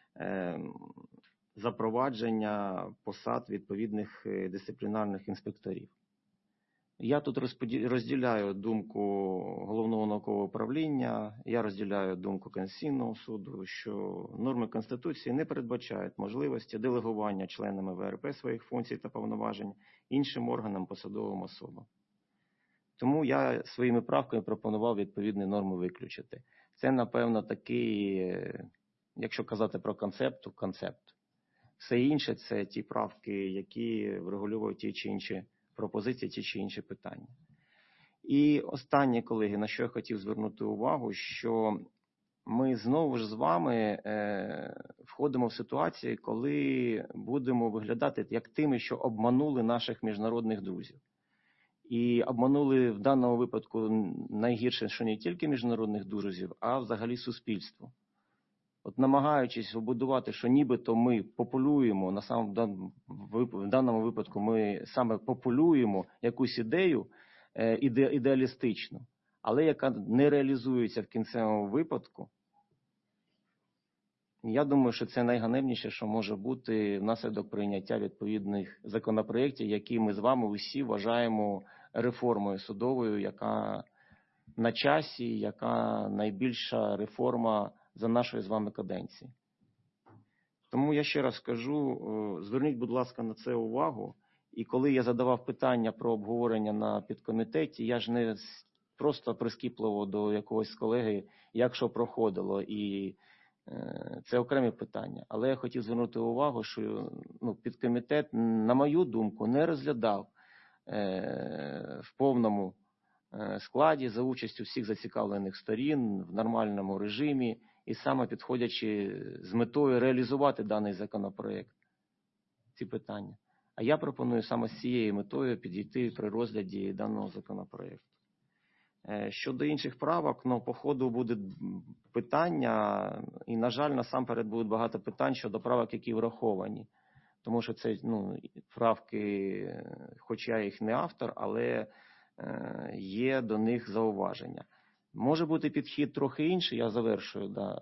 запровадження посад відповідних дисциплінарних інспекторів. Я тут розділяю думку Головного наукового управління, я розділяю думку Конституційного суду, що норми Конституції не передбачають можливості делегування членами В Р П своїх функцій та повноважень іншим органам, посадовим особам. Тому я своїми правками пропонував відповідні норми виключити. Це, напевно, такий, якщо казати про концепт, то концепт. Все інше – це ті правки, які врегулюють ті чи інші пропозиції, ті чи інші питання. І останнє, колеги, на що я хотів звернути увагу, що ми знову ж з вами е, входимо в ситуації, коли будемо виглядати як тими, що обманули наших міжнародних друзів. І обманули в даному випадку найгірше, що не тільки міжнародних друзів, а взагалі суспільство. От намагаючись побудувати, що нібито ми популюємо, на самому, в даному випадку ми саме популюємо якусь ідею іде, ідеалістичну, але яка не реалізується в кінцевому випадку, я думаю, що це найганебніше, що може бути внаслідок прийняття відповідних законопроєктів, які ми з вами усі вважаємо реформою судовою, яка на часі, яка найбільша реформа за нашої з вами каденції. Тому я ще раз кажу, зверніть, будь ласка, на це увагу. І коли я задавав питання про обговорення на підкомітеті, я ж не просто прискіпливо до якогось колеги, як що проходило. І Це окремі питання. Але я хотів звернути увагу, що ну, підкомітет, на мою думку, не розглядав е, в повному складі за участю всіх зацікавлених сторін в нормальному режимі і саме підходячи з метою реалізувати даний законопроект, ці питання. А я пропоную саме з цією метою підійти при розгляді даного законопроекту. Щодо інших правок, ну, по ходу буде питання, і, на жаль, насамперед буде багато питань щодо правок, які враховані. Тому що це ну, правки, хоч я їх не автор, але е, є до них зауваження. Може бути підхід трохи інший, я завершую, да,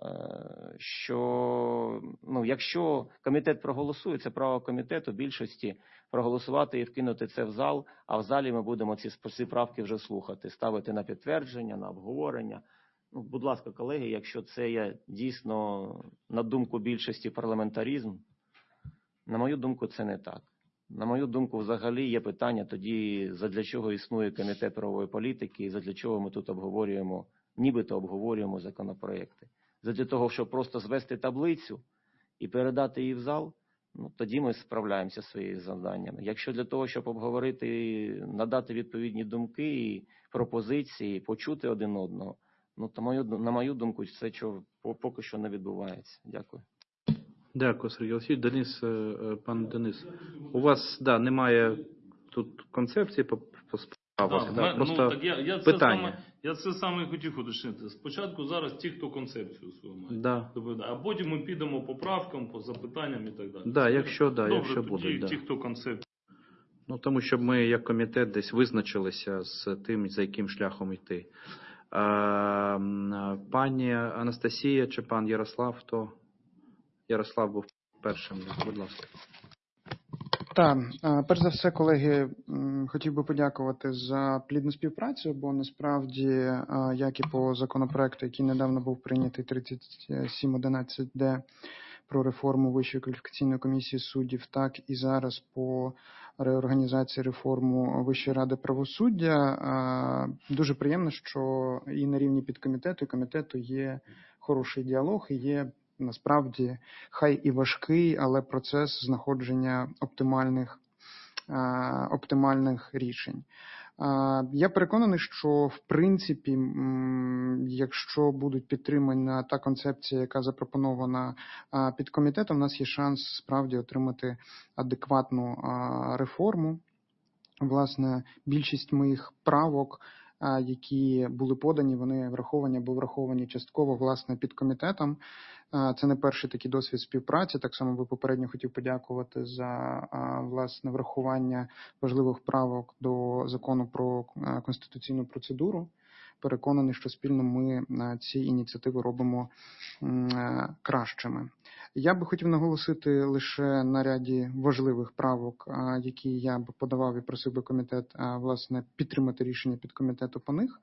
що ну, якщо комітет проголосує, це право комітету більшості проголосувати і вкинути це в зал, а в залі ми будемо ці, ці правки вже слухати, ставити на підтвердження, на обговорення. Ну, будь ласка, колеги, якщо це є дійсно, на думку більшості, парламентаризм, на мою думку, це не так. На мою думку, взагалі є питання тоді, задля чого існує Комітет правової політики і задля чого ми тут обговорюємо, нібито обговорюємо законопроекти. Задля того, щоб просто звести таблицю і передати її в зал, ну, тоді ми справляємося зі своїми завданнями. Якщо для того, щоб обговорити, надати відповідні думки і пропозиції, почути один одного, ну, то мою, на мою думку, це що, поки що не відбувається. Дякую. Дякую, Сергій Олексійович. Денис, пан Денис, у вас да, немає тут концепції по, по справах, Так, да, ми- просто ну, так я, я, це питання. саме, я це саме хотів уточнити. Спочатку зараз ті, хто концепцію свою має. Да. А потім ми підемо по правкам, по запитанням і так далі. Да, якщо, да, Добре, якщо тоді буде, да. ті, хто концепцію. Ну, тому щоб ми як комітет десь визначилися з тим, за яким шляхом йти. А, пані Анастасія чи пан Ярослав, хто? Ярослав був першим, будь ласка. Так, перш за все, колеги, хотів би подякувати за плідну співпрацю, бо насправді, як і по законопроекту, який недавно був прийнятий тридцять сім одинадцять де про реформу Вищої кваліфікаційної комісії суддів, так і зараз по реорганізації реформу Вищої ради правосуддя. Дуже приємно, що і на рівні підкомітету, і комітету є хороший діалог, і є насправді, хай і важкий, але процес знаходження оптимальних, оптимальних рішень. Я переконаний, що в принципі, якщо будуть підтримана та концепція, яка запропонована підкомітетом, у нас є шанс справді отримати адекватну реформу. Власне, більшість моїх правок, які були подані, вони враховані або враховані частково, власне, підкомітетом. Це не перший такий досвід співпраці. Так само би попередньо хотів подякувати за, власне, врахування важливих правок до закону про конституційну процедуру. Переконаний, що спільно ми ці ініціативи робимо кращими. Я би хотів наголосити лише на ряді важливих правок, які я б подавав і просив би комітет, власне, підтримати рішення підкомітету по них.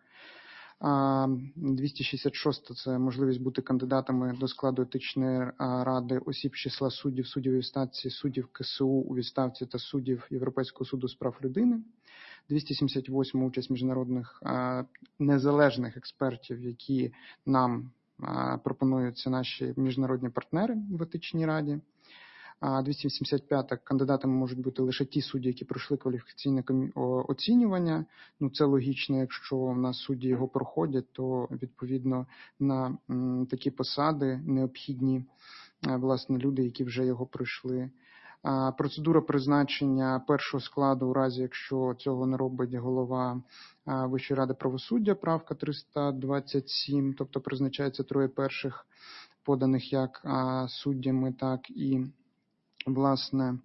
двісті шістдесят шість – це можливість бути кандидатами до складу етичної ради осіб з числа суддів, суддів у відставці, суддів КСУ у відставці та суддів Європейського суду з прав людини. двісті сімдесят восьма – участь міжнародних незалежних експертів, які нам пропонуються наші міжнародні партнери в етичній раді. двісті сімдесят п'ята – кандидатами можуть бути лише ті судді, які пройшли кваліфікаційне оцінювання. Ну, це логічно, якщо в нас судді його проходять, то, відповідно, на такі посади необхідні, власне, люди, які вже його пройшли. Процедура призначення першого складу у разі, якщо цього не робить голова Вищої ради правосуддя, правка триста двадцять сім, тобто призначається троє перших поданих як суддями, так і, власне,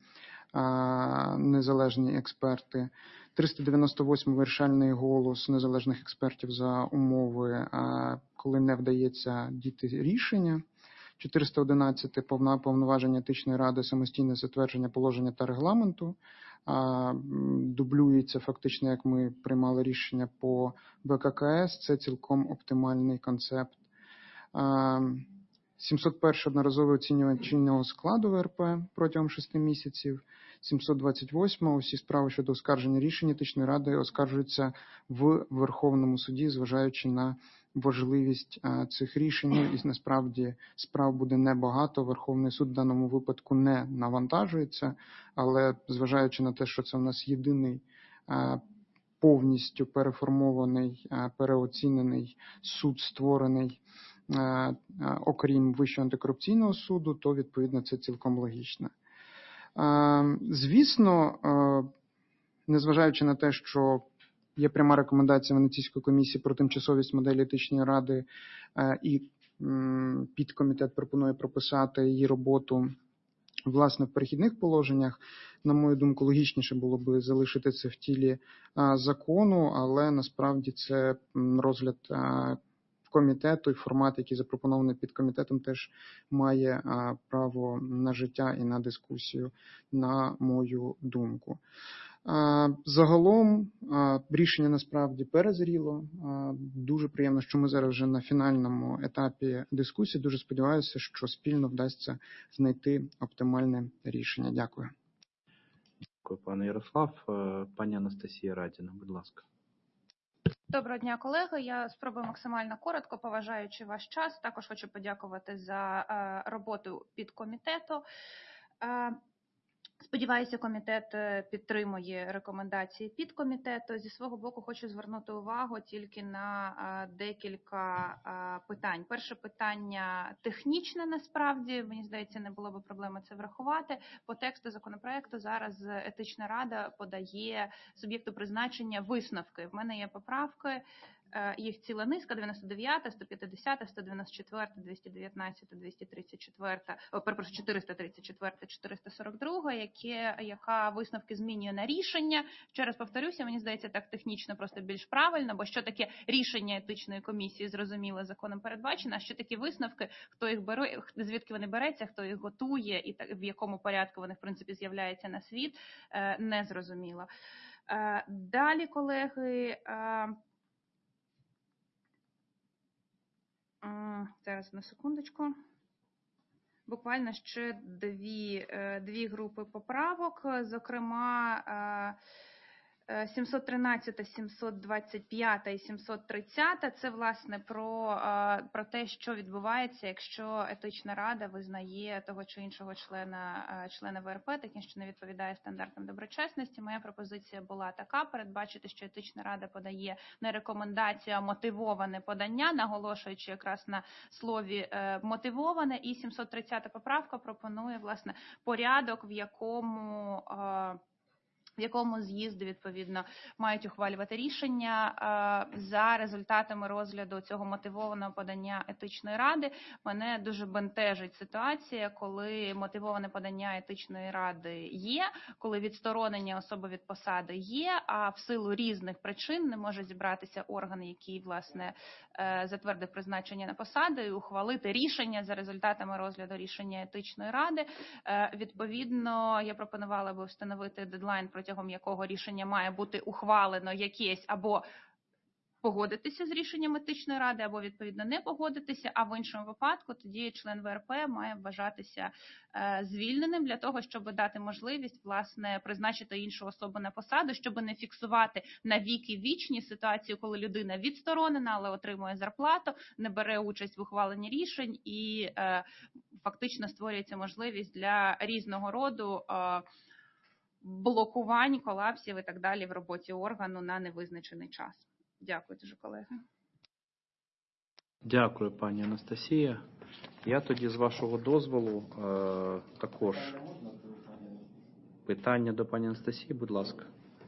незалежні експерти. триста дев'яносто восьмий вирішальний голос незалежних експертів за умови, коли не вдається дійти рішення. чотириста одинадцятий повна повноваження етичної ради, самостійне затвердження положення та регламенту. Дублюється фактично, як ми приймали рішення по ВККС. Це цілком оптимальний концепт. сімсот перше одноразове оцінювання чинного складу В Р П протягом шести місяців. сімсот двадцять восьме усі справи щодо оскарження рішень етичної ради оскаржуються в Верховному суді, зважаючи на важливість цих рішень. І насправді справ буде небагато. Верховний суд в даному випадку не навантажується, але зважаючи на те, що це у нас єдиний повністю переформований, переоцінений суд, створений окрім Вищого антикорупційного суду, то відповідно це цілком логічно. Звісно, незважаючи на те, що є пряма рекомендація Венеційської комісії про тимчасовість моделі етичної ради, і підкомітет пропонує прописати її роботу власне в перехідних положеннях, на мою думку, логічніше було би залишити це в тілі закону, але насправді це розгляд комітету і формат, який запропонований підкомітетом, теж має право на життя і на дискусію, на мою думку. Загалом рішення насправді перезріло. Дуже приємно, що ми зараз вже на фінальному етапі дискусії. Дуже сподіваюся, що спільно вдасться знайти оптимальне рішення. Дякую. Дякую, пане Ярослав. Пані Анастасія Радіна, будь ласка. Доброго дня, колеги. Я спробую максимально коротко, поважаючи ваш час. Також хочу подякувати за роботу підкомітету. Сподіваюся, комітет підтримує рекомендації підкомітету. Зі свого боку хочу звернути увагу тільки на декілька питань. Перше питання технічне насправді, мені здається, не було б проблеми це врахувати. По тексту законопроекту зараз Етична рада подає суб'єкту призначення висновки. В мене є поправки. Їх ціла низка: дев'яносто дев'ята, сто п'ятдесята, сто дев'яносто четверта, двісті дев'ятнадцята, двісті тридцять четверта, о, перепрошую, чотириста тридцять четверта, чотириста сорок друга, яке, яка висновки змінює на рішення. Ще раз повторюся, мені здається, так технічно просто більш правильно, бо що таке рішення етичної комісії, зрозуміло, законом передбачено, а що такі висновки, хто їх бере, звідки вони береться, хто їх готує і так, в якому порядку вони, в принципі, з'являються на світ, не зрозуміло. Далі, колеги, зараз на секундочку. Буквально ще дві, дві групи поправок, зокрема сімсот тринадцята, сімсот двадцять п'ята і сімсот тридцята. Це, власне, про, про те, що відбувається, якщо етична рада визнає того чи іншого члена, члена В Р П таким, що не відповідає стандартам доброчесності. Моя пропозиція була така: передбачити, що етична рада подає не рекомендацію, а мотивоване подання, наголошуючи якраз на слові мотивоване. І сімсот тридцята поправка пропонує, власне, порядок, в якому в якому з'їзди, відповідно, мають ухвалювати рішення за результатами розгляду цього мотивованого подання етичної ради. Мене дуже бентежить ситуація, коли мотивоване подання етичної ради є, коли відсторонення особи від посади є, а в силу різних причин не може зібратися орган, який, власне, затвердив призначення на посаду, і ухвалити рішення за результатами розгляду рішення етичної ради. Відповідно, я пропонувала би встановити дедлайн, протягом якого рішення має бути ухвалено якесь, або погодитися з рішенням етичної ради, або, відповідно, не погодитися, а в іншому випадку тоді член В Р П має вважатися звільненим для того, щоб дати можливість, власне, призначити іншу особу на посаду, щоб не фіксувати на віки вічні ситуацію, коли людина відсторонена, але отримує зарплату, не бере участь в ухваленні рішень і фактично створюється можливість для різного роду блокувань, колапсів і так далі в роботі органу на невизначений час. Дякую дуже, колеги. Дякую, пані Анастасія. Я тоді, з вашого дозволу, також питання до пані Анастасії, будь ласка.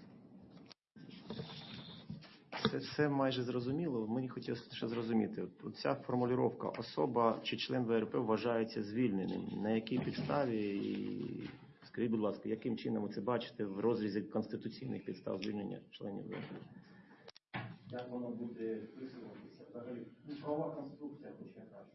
Це все майже зрозуміло. Мені хотілося ще зрозуміти. От ця формулювання «особа чи член В Р П вважається звільненим». На якій підставі? І скажіть, будь ласка, яким чином ви це бачите в розрізі конституційних підстав звільнення членів В Р П? Як воно буде вписуватися? Взагалі, правова конструкція, хоч яка.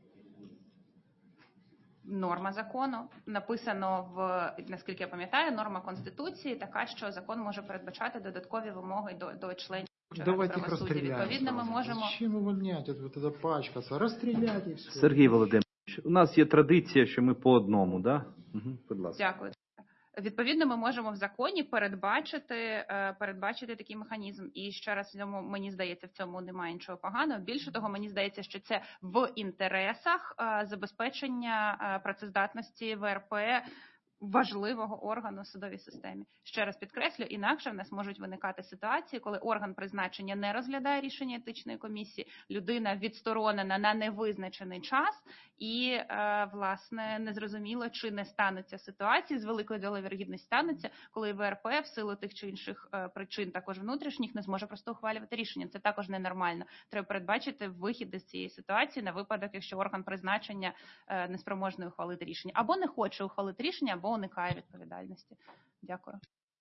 Норма закону. Написано, в, наскільки я пам'ятаю, норма Конституції така, що закон може передбачати додаткові вимоги до, до членів Давайте их правосуддя. расстреляем. Відповідно, ми можемо... Зачем увольнять? Это, это пачкаться. Расстрелять и все. Сергій Володимирович, У нас є традиція, що ми по одному, да? Угу, будь ласка. Дякую. Відповідно, ми можемо в законі передбачити, е, передбачити такий механізм. І ще раз, в цьому, мені здається, в цьому немає нічого поганого. Більше того, мені здається, що це в інтересах е, забезпечення е, працездатності В Р П важливого органу в судовій системі. Ще раз підкреслю, інакше в нас можуть виникати ситуації, коли орган призначення не розглядає рішення етичної комісії, людина відсторонена на невизначений час і, е, власне, незрозуміло, чи не стануться ситуації, з великою долею вірогідності стануться, коли В Р П в силу тих чи інших е, причин, також внутрішніх, не зможе просто ухвалювати рішення. Це також ненормально. Треба передбачити вихід із цієї ситуації на випадок, якщо орган призначення е, неспроможний ухвалити рішення. Або не хоче ухвалити рішення, або уникає відповідальності. Дякую.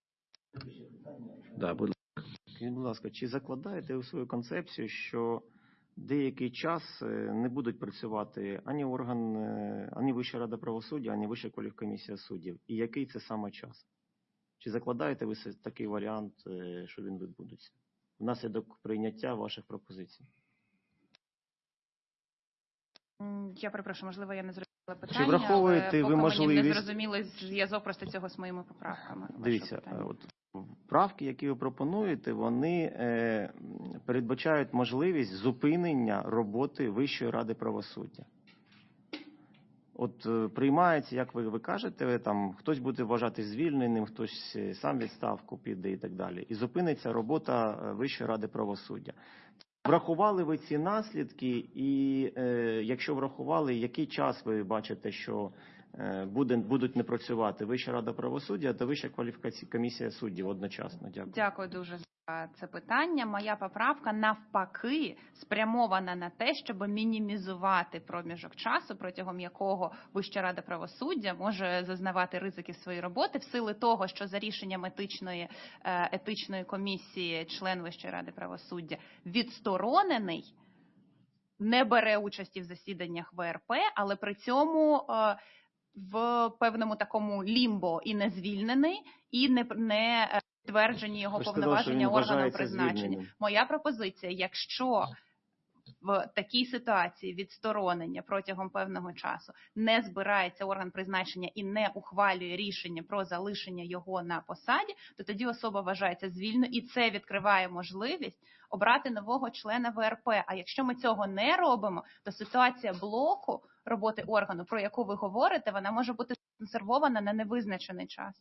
Да, будь ласка. Скажіть, будь ласка, чи закладаєте у свою концепцію, що деякий час не будуть працювати ані орган, ані Вища рада правосуддя, ані Вища кваліфкомісія суддів? І який це саме час? Чи закладаєте ви такий варіант, що він відбудеться внаслідок прийняття ваших пропозицій? Я перепрошую, можливо, я не зрозуміла питання, Чи враховуєте але ви поки можливість... мені не зрозумілий зв'язок просто цього з моїми поправками. Дивіться, от правки, які ви пропонуєте, вони е, передбачають можливість зупинення роботи Вищої ради правосуддя. От е, приймається, як ви, ви кажете, там хтось буде вважати звільненим, хтось сам відставку піде і так далі. І зупиниться робота Вищої ради правосуддя. Врахували ви ці наслідки, і е, якщо врахували, який час ви бачите, що е, буде, будуть не працювати Вища рада правосуддя та Вища кваліфікаційна комісія суддів одночасно? Дякую. Дякую дуже за це питання. Моя поправка навпаки спрямована на те, щоб мінімізувати проміжок часу, протягом якого Вища рада правосуддя може зазнавати ризиків своєї роботи в силу того, що за рішенням етичної, етичної комісії член Вищої ради правосуддя відсторонений, не бере участі в засіданнях В Р П, але при цьому в певному такому лімбо і не звільнений, і не, не підтверджені його повноваження органом призначення. Звільненим. Моя пропозиція, якщо в такій ситуації відсторонення протягом певного часу не збирається орган призначення і не ухвалює рішення про залишення його на посаді, то тоді особа вважається звільненою, і це відкриває можливість обрати нового члена В Р П. А якщо ми цього не робимо, то ситуація блоку роботи органу, про яку ви говорите, вона може бути законсервована на невизначений час.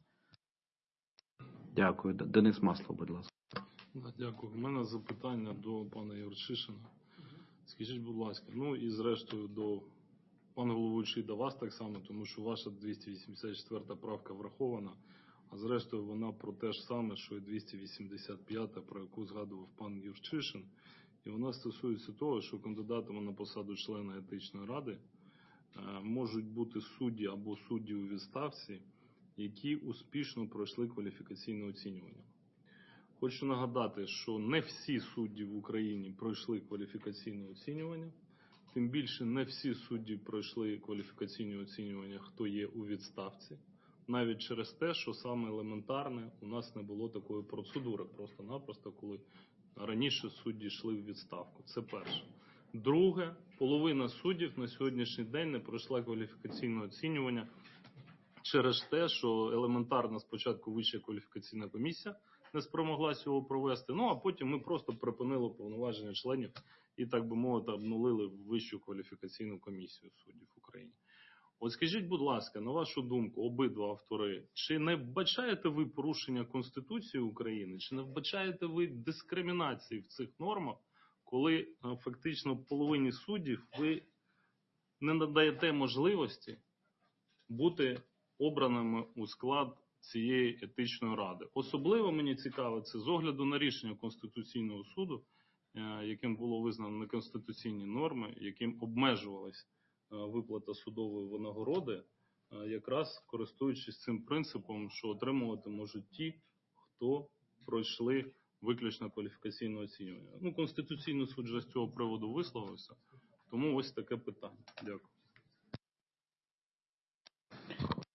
Дякую. Денис Маслов, будь ласка. Дякую. У мене запитання до пана Юрчишина. Скажіть, будь ласка, ну і зрештою до пана головуючий, до вас так само, тому що ваша двісті вісімдесят четверта правка врахована, а зрештою вона про те ж саме, що і двісті вісімдесят п'ята, про яку згадував пан Юрчишин. І вона стосується того, що кандидатами на посаду члена етичної ради можуть бути судді або судді у відставці, які успішно пройшли кваліфікаційне оцінювання. Хочу нагадати, що не всі судді в Україні пройшли кваліфікаційне оцінювання, тим більше не всі судді пройшли кваліфікаційне оцінювання, хто є у відставці, навіть через те, що саме елементарне, у нас не було такої процедури, просто-напросто, коли раніше судді йшли в відставку. Це перше. Друге, половина суддів на сьогоднішній день не пройшла кваліфікаційне оцінювання через те, що елементарно спочатку Вища кваліфікаційна комісія не спромоглася його провести, ну а потім ми просто припинили повноваження членів і, так би мовити, обнулили Вищу кваліфікаційну комісію суддів України. От скажіть, будь ласка, на вашу думку, обидва автори, чи не вбачаєте ви порушення Конституції України, чи не вбачаєте ви дискримінації в цих нормах, коли фактично половині суддів ви не надаєте можливості бути обраними у склад цієї етичної ради? Особливо мені цікаво це з огляду на рішення Конституційного суду, яким було визнано неконституційні норми, яким обмежувалась виплата судової винагороди, якраз користуючись цим принципом, що отримувати можуть ті, хто пройшли виключно кваліфікаційне оцінювання. Ну, Конституційний суд вже з цього приводу висловився, тому ось таке питання. Дякую.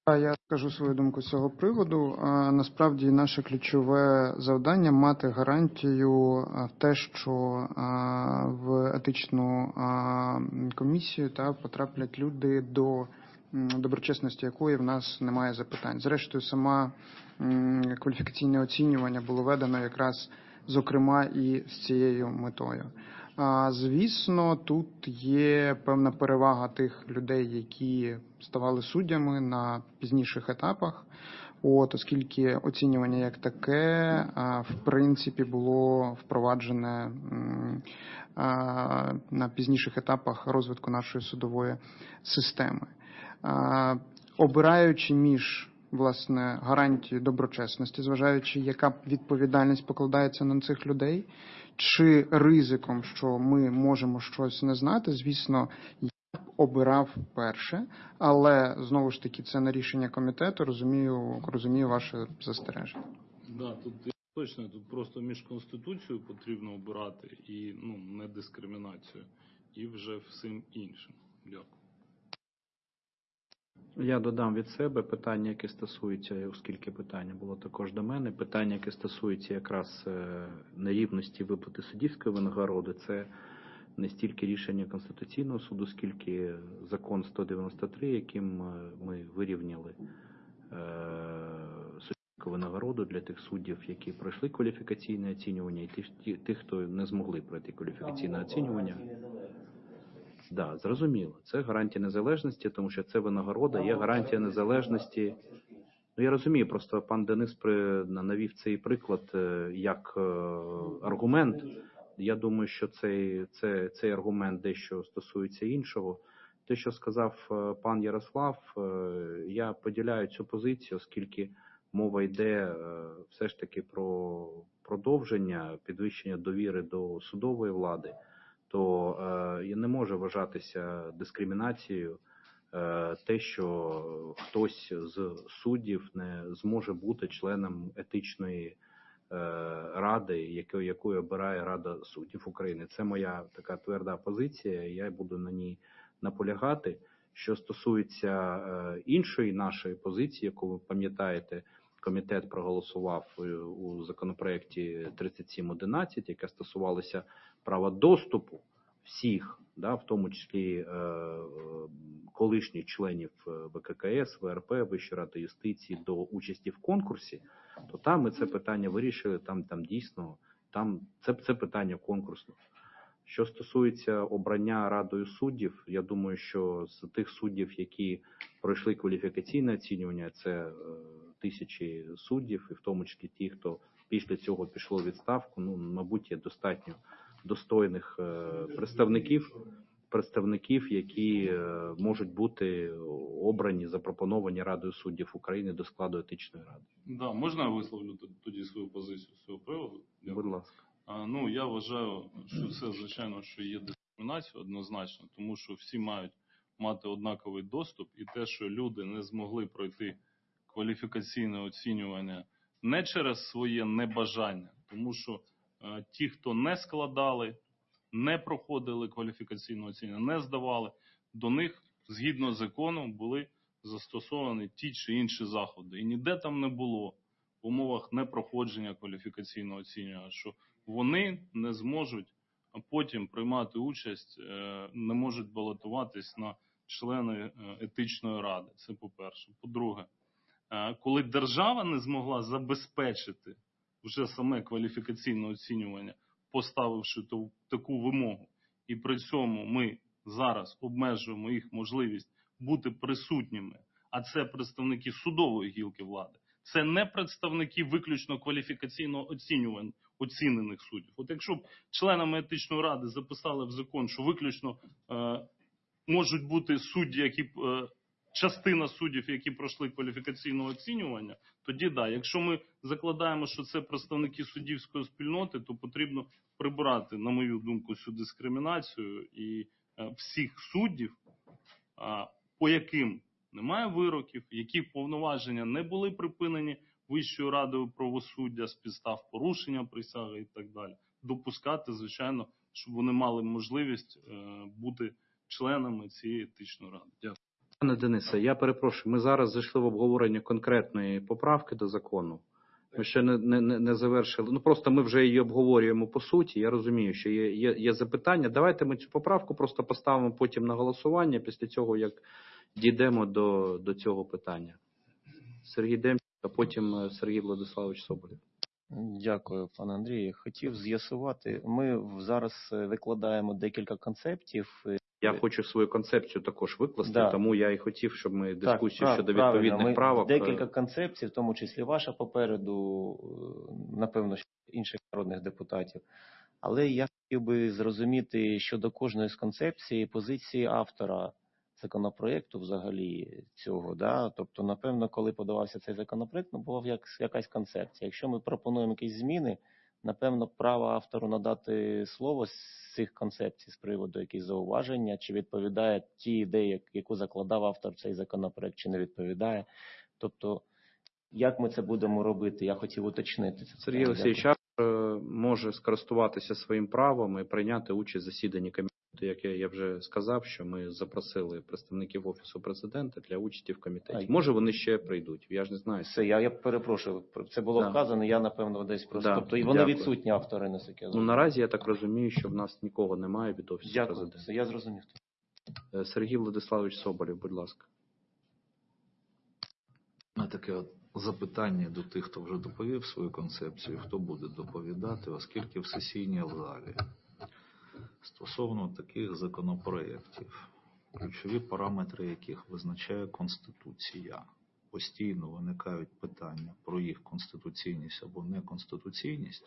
А я скажу свою думку з цього приводу. А, Насправді наше ключове завдання мати гарантію а, в те, що а, в етичну а, комісію та потраплять люди, до м, доброчесності якої в нас немає запитань. Зрештою, сама м, кваліфікаційне оцінювання було ведено якраз зокрема і з цією метою. А, Звісно, тут є певна перевага тих людей, які ставали суддями на пізніших етапах, от, оскільки оцінювання як таке, а, в принципі, було впроваджене м, а, на пізніших етапах розвитку нашої судової системи. А, Обираючи між власне гарантією доброчесності, зважаючи, яка відповідальність покладається на цих людей, чи ризиком, що ми можемо щось не знати, звісно, я б обирав перше, але, знову ж таки, це на рішення комітету, розумію, розумію ваше застереження. Да, тут я точно, тут просто між Конституцією потрібно обирати і ну, не дискримінацію, і вже всім іншим. Дякую. Я додам від себе питання, яке стосується, оскільки питання було також до мене, питання, яке стосується якраз е, нерівності виплати суддівської винагороди, це не стільки рішення Конституційного суду, скільки закон сто дев'яносто три, яким ми вирівняли е, суддівську винагороду для тих суддів, які пройшли кваліфікаційне оцінювання, і тих, ті- тих, хто не змогли пройти кваліфікаційне оцінювання. Да, зрозуміло. Це гарантія незалежності, тому що це винагорода, є гарантія незалежності. Ну, я розумію, просто пан Денис при, навів цей приклад е, як е, аргумент. Я думаю, що цей, це, цей аргумент дещо стосується іншого. Те, що сказав е, пан Ярослав, е, я поділяю цю позицію, оскільки мова йде е, все ж таки про продовження, підвищення довіри до судової влади, то е, не може вважатися дискримінацією е, те, що хтось з суддів не зможе бути членом етичної е, ради, якою, якою обирає Рада суддів України. Це моя така тверда позиція, я буду на ній наполягати. Що стосується е, іншої нашої позиції, яку ви пам'ятаєте, комітет проголосував у законопроекті тридцять сім одинадцять, яка стосувалася права доступу всіх, да, в тому числі е, колишніх членів В К К С, В Р П, Вищої ради юстиції до участі в конкурсі, то там ми це питання вирішили, там, там дійсно, там це, це питання конкурсне. Що стосується обрання Радою суддів, я думаю, що з тих суддів, які пройшли кваліфікаційне оцінювання, це е, тисячі суддів, і в тому числі ті, хто після цього пішло у відставку, ну, мабуть, є достатньо достойних е, представників, представників, які е, можуть бути обрані, запропоновані Радою суддів України до складу етичної ради. Да, можна я висловлю тоді свою позицію з цього приводу? Будь ласка. А, ну, я вважаю, що це, звичайно, що є дискримінація однозначно, тому що всі мають мати однаковий доступ, і те, що люди не змогли пройти кваліфікаційне оцінювання не через своє небажання, тому що е, ті, хто не складали, не проходили кваліфікаційне оцінювання, не здавали, до них, згідно закону, були застосовані ті чи інші заходи. І ніде там не було в умовах непроходження кваліфікаційного оцінювання, що вони не зможуть потім приймати участь, не можуть балотуватись на члени етичної ради. Це по-перше. По-друге, коли держава не змогла забезпечити вже саме кваліфікаційне оцінювання, поставивши ту, таку вимогу, і при цьому ми зараз обмежуємо їх можливість бути присутніми, а це представники судової гілки влади, це не представники виключно кваліфікаційного оцінювання оцінених суддів. От якщо б членами етичної ради записали в закон, що виключно е, можуть бути судді, які е, частина суддів, які пройшли кваліфікаційне оцінювання, тоді да. Якщо ми закладаємо, що це представники суддівської спільноти, то потрібно прибрати, на мою думку, цю дискримінацію і е, всіх суддів, е, по яким немає вироків, які повноваження не були припинені Вищою радою правосуддя з підстав порушення присяги і так далі. Допускати, звичайно, щоб вони мали можливість е, бути членами цієї етичної ради. Дякую. Пане Денисе, я перепрошую, ми зараз зайшли в обговорення конкретної поправки до закону. Ми ще не, не, не завершили. Ну, просто ми вже її обговорюємо по суті. Я розумію, що є, є, є запитання. Давайте ми цю поправку просто поставимо потім на голосування, після цього, як дійдемо до, до цього питання. Сергій Демченко, а потім Сергій Владиславович Соболєв. Дякую, пане Андрію. Хотів з'ясувати. Ми зараз викладаємо декілька концептів. Я хочу свою концепцію також викласти, Да. тому я і хотів, щоб ми дискусію так, щодо правильно. відповідних Ми правок. Декілька концепцій, в тому числі ваша попереду, напевно, інших народних депутатів. Але я хотів би зрозуміти щодо кожної з концепцій позиції автора законопроекту взагалі цього. Да? Тобто, напевно, коли подавався цей законопроект, ну, була як, якась концепція. Якщо ми пропонуємо якісь зміни, напевно, право автору надати слово з цих концепцій з приводу якісь зауваження, чи відповідає ті ідеї, яку закладав автор цей законопроект, чи не відповідає. Тобто, як ми це будемо робити, я хотів уточнити це. Сергій Олексійович автор може скористуватися своїм правом і прийняти участь в засіданні комітету. Як я, я вже сказав, що ми запросили представників Офісу Президента для участі в комітеті. Може, вони ще прийдуть, я ж не знаю. Все, я, я перепрошую, це було Да. вказано, я, напевно, десь просто... Да, тобто, і вони дякую. відсутні, автори, наскільки я Ну, зрозумів. наразі я так розумію, що в нас нікого немає від Офісу Дякую, Президента. все, я зрозумів. Сергій Владиславович Соболєв, будь ласка. На таке от запитання до тих, хто вже доповів свою концепцію, хто буде доповідати, оскільки в сесійній залі стосовно таких законопроєктів, ключові параметри яких визначає Конституція, постійно виникають питання про їх конституційність або неконституційність,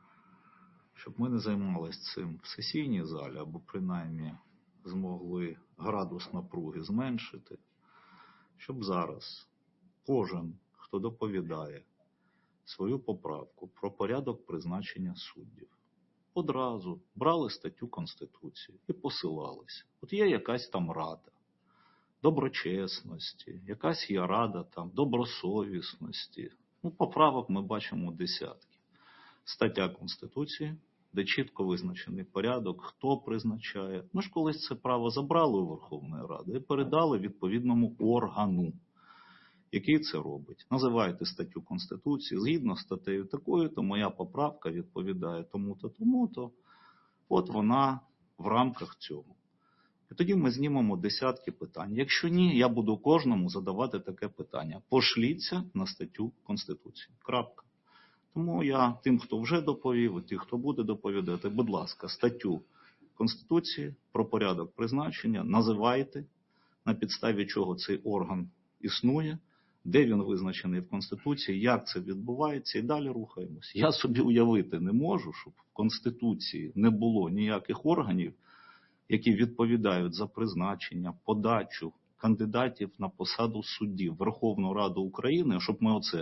щоб ми не займалися цим в сесійній залі, або принаймні змогли градус напруги зменшити, щоб зараз кожен, хто доповідає свою поправку про порядок призначення суддів, одразу брали статтю Конституції і посилалися. От є якась там рада доброчесності, якась є рада там добросовісності. Ну, поправок ми бачимо десятки. Стаття Конституції, де чітко визначений порядок, хто призначає. Ми ж колись це право забрали у Верховної Ради і передали відповідному органу, який це робить. Називаєте статтю Конституції, згідно з статтею такою, то моя поправка відповідає тому-то, тому-то. От вона в рамках цього. І тоді ми знімемо десятки питань. Якщо ні, я буду кожному задавати таке питання. Пошліться на статтю Конституції. Крапка. Тому я тим, хто вже доповів, і тим, хто буде доповідати, будь ласка, статтю Конституції про порядок призначення називайте, на підставі чого цей орган існує, де він визначений в Конституції, як це відбувається, і далі рухаємось. Я собі уявити не можу, щоб в Конституції не було ніяких органів, які відповідають за призначення, подачу кандидатів на посаду суддів Верховну Раду України, щоб ми оце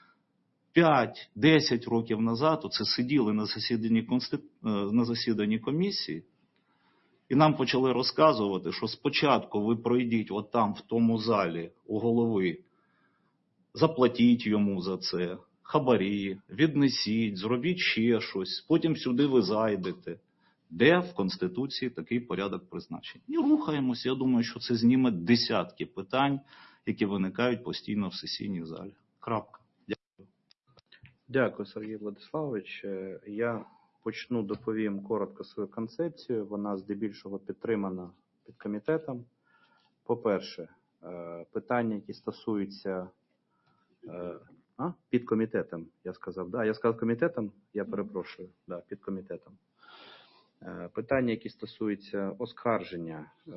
п'ять-десять років назад оце сиділи на засіданні, конститу... на засіданні комісії, і нам почали розказувати, що спочатку ви пройдіть от там, в тому залі, у голови, заплатіть йому за це, хабарі, віднесіть, зробіть ще щось, потім сюди ви зайдете. Де в Конституції такий порядок призначень? І рухаємося. Я думаю, що це зніме десятки питань, які виникають постійно в сесійній залі. Крапка. Дякую. Дякую, Сергій Владиславович. Я почну, доповім коротко свою концепцію. Вона здебільшого підтримана підкомітетом. По-перше, питання, які стосуються... А? Підкомітетом, я сказав. Да, я сказав комітетом, я перепрошую. Да, підкомітетом. Питання, які стосуються оскарження е,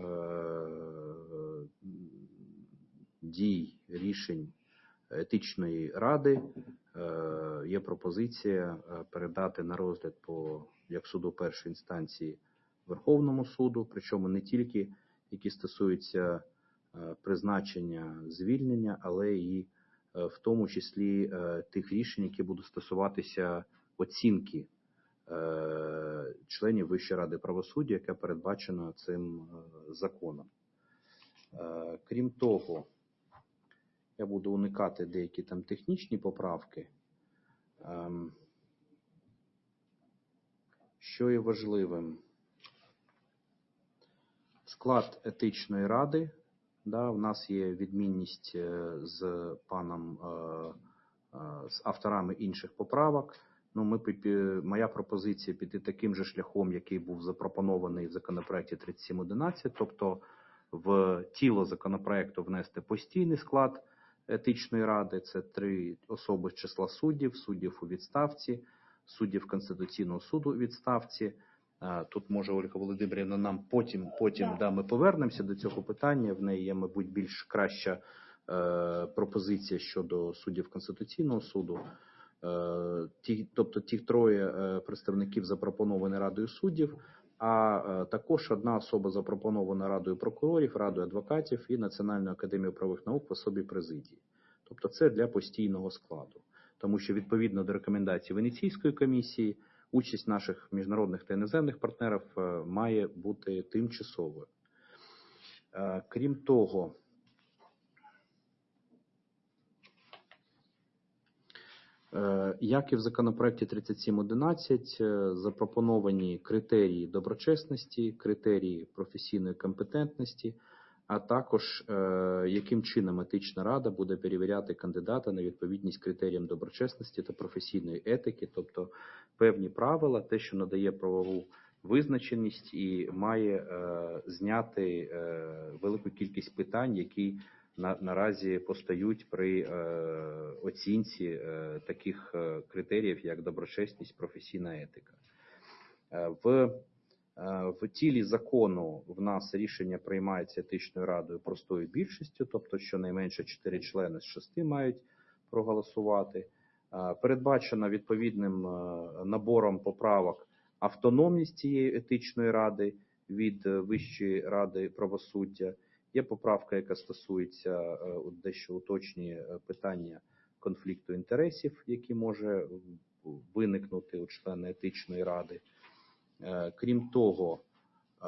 дій, рішень етичної ради, е, є пропозиція передати на розгляд по, як суду першої інстанції Верховному суду, причому не тільки які стосуються е, призначення звільнення, але і е, в тому числі е, тих рішень, які будуть стосуватися оцінки членів Вищої ради правосуддя, яке передбачено цим законом. Крім того, я буду уникати деякі там технічні поправки. Що є важливим? Склад етичної ради Да, у нас є відмінність е, з паном, е, е, з авторами інших поправок. Ну, ми, пі- моя пропозиція піти таким же шляхом, який був запропонований в законопроекті тридцять сім одинадцять, тобто в тіло законопроекту внести постійний склад етичної ради, це три особи з числа суддів, суддів у відставці, суддів Конституційного суду у відставці. Е, Тут, може, Ольга Володимирівна, нам потім, потім да, ми повернемося до цього питання, в неї є, мабуть, більш краща е, пропозиція щодо суддів Конституційного суду. Е, ті, тобто ті троє е, представників запропоновані Радою суддів, а е, також одна особа запропонована Радою прокурорів, Радою адвокатів і Національною академією правових наук в особі президії. Тобто це для постійного складу. Тому що відповідно до рекомендацій Венеційської комісії, участь наших міжнародних та іноземних партнерів е, має бути тимчасовою. Е, Крім того, Е, як і в законопроекті тридцять сім одинадцять, е, запропоновані критерії доброчесності, критерії професійної компетентності, а також е, яким чином етична рада буде перевіряти кандидата на відповідність критеріям доброчесності та професійної етики, тобто певні правила, те, що надає правову визначеність і має е, зняти е, велику кількість питань, які на, наразі постають при е, оцінці е, таких е, критеріїв, як доброчесність, професійна етика. Е, в, е, в тілі закону в нас рішення приймається етичною радою простою більшістю, тобто щонайменше чотири члени з шести мають проголосувати. Е, передбачено відповідним е, набором поправок автономність цієї етичної ради від е, Вищої ради правосуддя. Є поправка, яка стосується, е, дещо уточнює е, питання конфлікту інтересів, який може виникнути у члена етичної ради. Е, Крім того, е,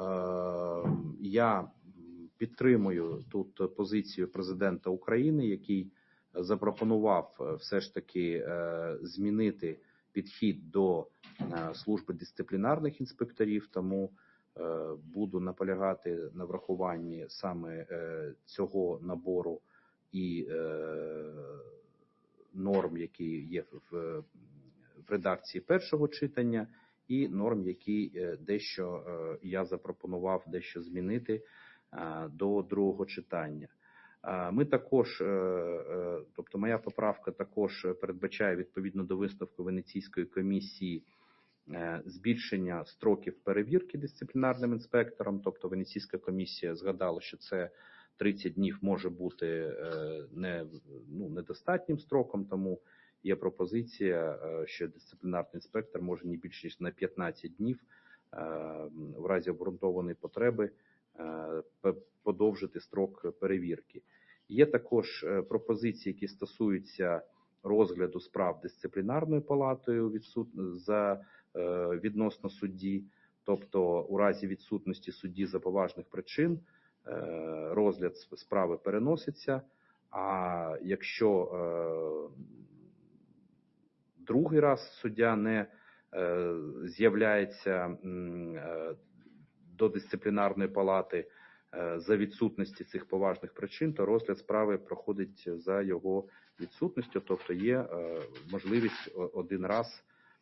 я підтримую тут позицію президента України, який запропонував е, все ж таки е, змінити підхід до е, служби дисциплінарних інспекторів, тому е, буду наполягати на врахуванні саме е, цього набору і е, норм, які є в, в редакції першого читання, і норм, які е, дещо е, я запропонував дещо змінити е, до другого читання. Ми також, тобто моя поправка також передбачає відповідно до висновку Венеційської комісії збільшення строків перевірки дисциплінарним інспектором. Тобто Венеційська комісія згадала, що це тридцять днів може бути не, ну, недостатнім строком, тому є пропозиція, що дисциплінарний інспектор може не більше ніж на п'ятнадцять днів в разі обґрунтованої потреби подовжити строк перевірки. Є також пропозиції, які стосуються розгляду справ дисциплінарною палатою відсут... за відносно судді, тобто у разі відсутності судді за поважних причин розгляд справи переноситься, а якщо другий раз суддя не з'являється до дисциплінарної палати за відсутності цих поважних причин, то розгляд справи проходить за його відсутністю, тобто є можливість один раз,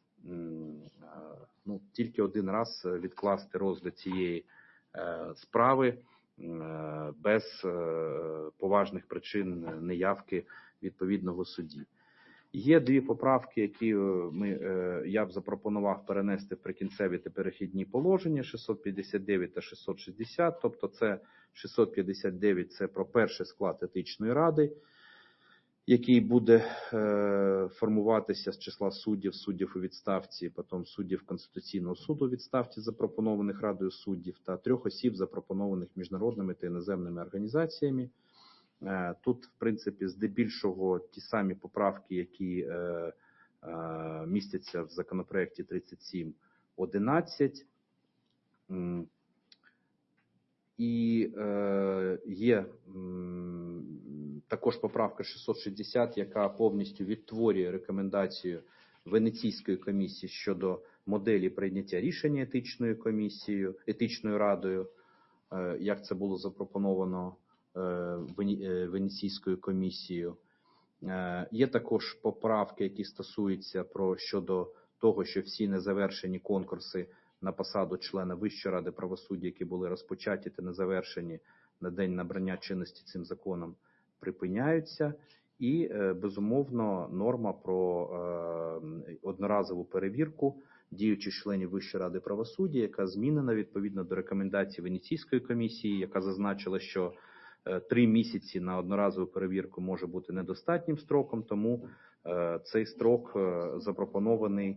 ну, тільки один раз відкласти розгляд цієї справи без поважних причин неявки відповідного судді. Є дві поправки, які ми, я б запропонував перенести в прикінцеві та перехідні положення, шістсот п'ятдесят дев'ять та шістсот шістдесят, тобто це шістсот п'ятдесят дев'ять це про перший склад етичної ради, який буде е, формуватися з числа суддів, суддів у відставці, потім суддів Конституційного суду у відставці, запропонованих Радою суддів, та трьох осіб, запропонованих міжнародними та іноземними організаціями. Тут, в принципі, здебільшого ті самі поправки, які е, е, містяться в законопроекті тридцять сім одинадцять. І е, є м, також поправка шістсот шістдесят, яка повністю відтворює рекомендацію Венеційської комісії щодо моделі прийняття рішення етичною комісією, етичною радою, е, як це було запропоновано Венеційською комісією. Є також поправки, які стосуються про щодо того, що всі незавершені конкурси на посаду члена Вищої ради правосуддя, які були розпочаті та не завершені на день набрання чинності цим законом, припиняються. І, безумовно, норма про одноразову перевірку діючих членів Вищої ради правосуддя, яка змінена відповідно до рекомендацій Венеційської комісії, яка зазначила, що три місяці на одноразову перевірку може бути недостатнім строком, тому цей строк запропонований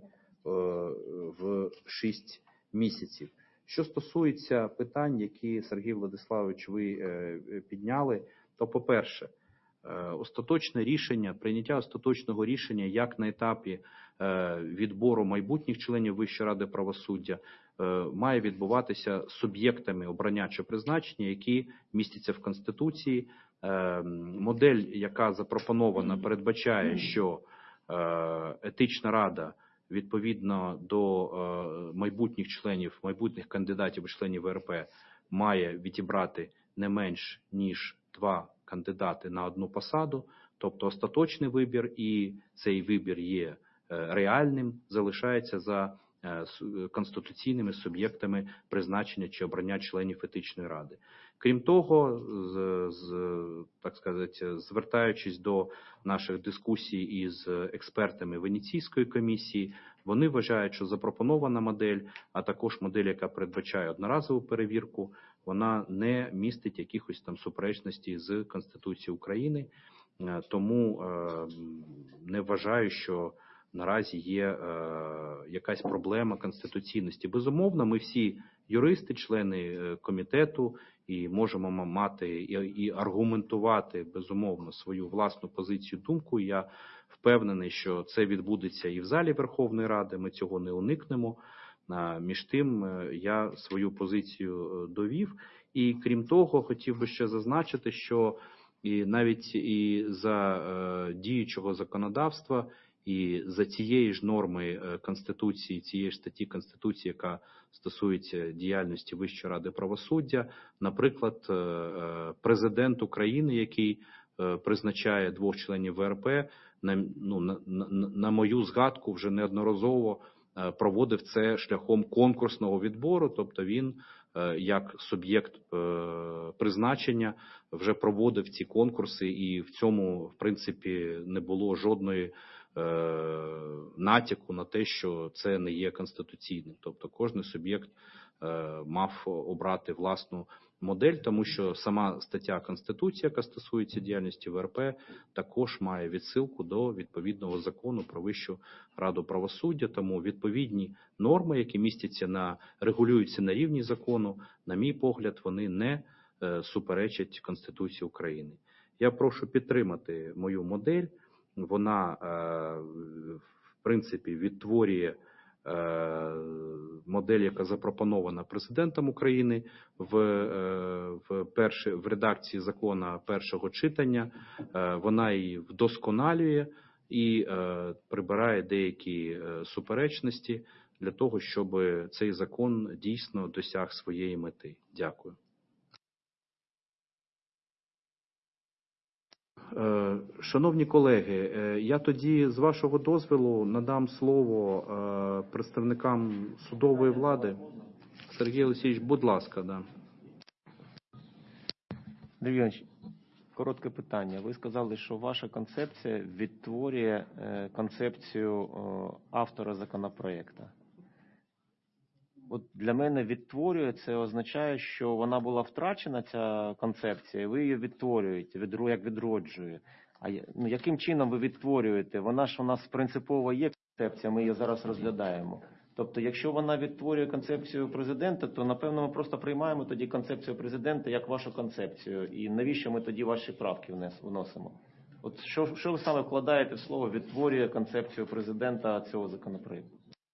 в шість місяців. Що стосується питань, які, Сергій Владиславович, ви підняли, то, по-перше, остаточне рішення, прийняття остаточного рішення як на етапі відбору майбутніх членів Вищої ради правосуддя має відбуватися суб'єктами обрання чи призначення, які містяться в Конституції. Модель, яка запропонована, передбачає, що етична рада відповідно до майбутніх членів, майбутніх кандидатів і членів В Р П має відібрати не менш ніж два кандидати на одну посаду, тобто остаточний вибір, і цей вибір є реальним, залишається за конституційними суб'єктами призначення чи обрання членів етичної ради. Крім того, з, з, так сказати, звертаючись до наших дискусій із експертами Венеційської комісії, вони вважають, що запропонована модель, а також модель, яка передбачає одноразову перевірку, вона не містить якихось там суперечностей з Конституцією України, тому не вважаю, що наразі є е, якась проблема конституційності. Безумовно, ми всі юристи, члени комітету, і можемо мати і, і аргументувати, безумовно, свою власну позицію, думку. Я впевнений, що це відбудеться і в залі Верховної Ради, ми цього не уникнемо. А, між тим, я свою позицію довів. І крім того, хотів би ще зазначити, що і навіть і за е, діючого законодавства, і за цієї ж норми Конституції, цієї ж статті Конституції, яка стосується діяльності Вищої ради правосуддя, наприклад, президент України, який призначає двох членів В Р П, на, ну, на, на, на мою згадку, вже неодноразово проводив це шляхом конкурсного відбору, тобто він, як суб'єкт призначення, вже проводив ці конкурси, і в цьому, в принципі, не було жодної натяку на те, що це не є конституційним. Тобто кожен суб'єкт мав обрати власну модель, тому що сама стаття Конституції, яка стосується діяльності В Р П, також має відсилку до відповідного закону про Вищу раду правосуддя, тому відповідні норми, які містяться на, регулюються на рівні закону, на мій погляд, вони не суперечать Конституції України. Я прошу підтримати мою модель. Вона, в принципі, відтворює модель, яка запропонована президентом України в, в, перші, в редакції закону першого читання. Вона її вдосконалює і прибирає деякі суперечності для того, щоб цей закон дійсно досяг своєї мети. Дякую. Шановні колеги, я тоді, з вашого дозволу, надам слово представникам судової влади. Сергій Олексійович, будь ласка. Да. Андрій Іванович, коротке питання. Ви сказали, що ваша концепція відтворює концепцію автора законопроекту. От для мене відтворює, це означає, що вона була втрачена, ця концепція, і ви її відтворюєте, відро, як відроджує. А ну, яким чином ви відтворюєте? Вона ж у нас принципово є концепція, ми її зараз розглядаємо. Тобто, якщо вона відтворює концепцію президента, то, напевно, ми просто приймаємо тоді концепцію президента як вашу концепцію. І навіщо ми тоді ваші правки вносимо? От що, що ви саме вкладаєте в слово «відтворює концепцію президента» цього законопроекту?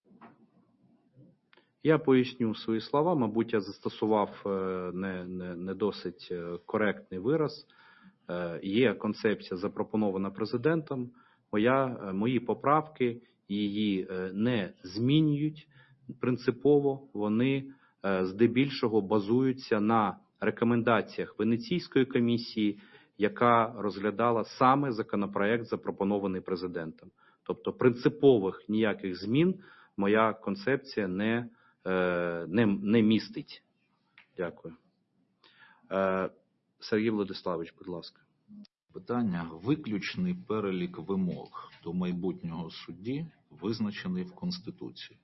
Я поясню свої слова. Мабуть, я застосував не, не, не досить коректний вираз. Є концепція, запропонована президентом. Моя, мої поправки її не змінюють принципово. Вони здебільшого базуються на рекомендаціях Венеційської комісії, яка розглядала саме законопроект, запропонований президентом. Тобто принципових ніяких змін моя концепція не, не, не містить. Дякую. Сергій Владиславович, будь ласка. Питання. Виключний перелік вимог до майбутнього судді визначений в Конституції.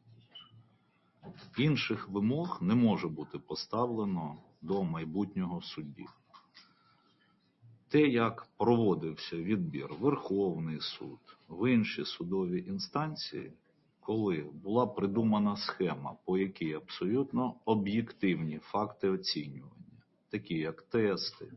Інших вимог не може бути поставлено до майбутнього судді. Те, як проводився відбір в Верховний суд, в інші судові інстанції, коли була придумана схема, по якій абсолютно об'єктивні факти оцінювання, такі як тести,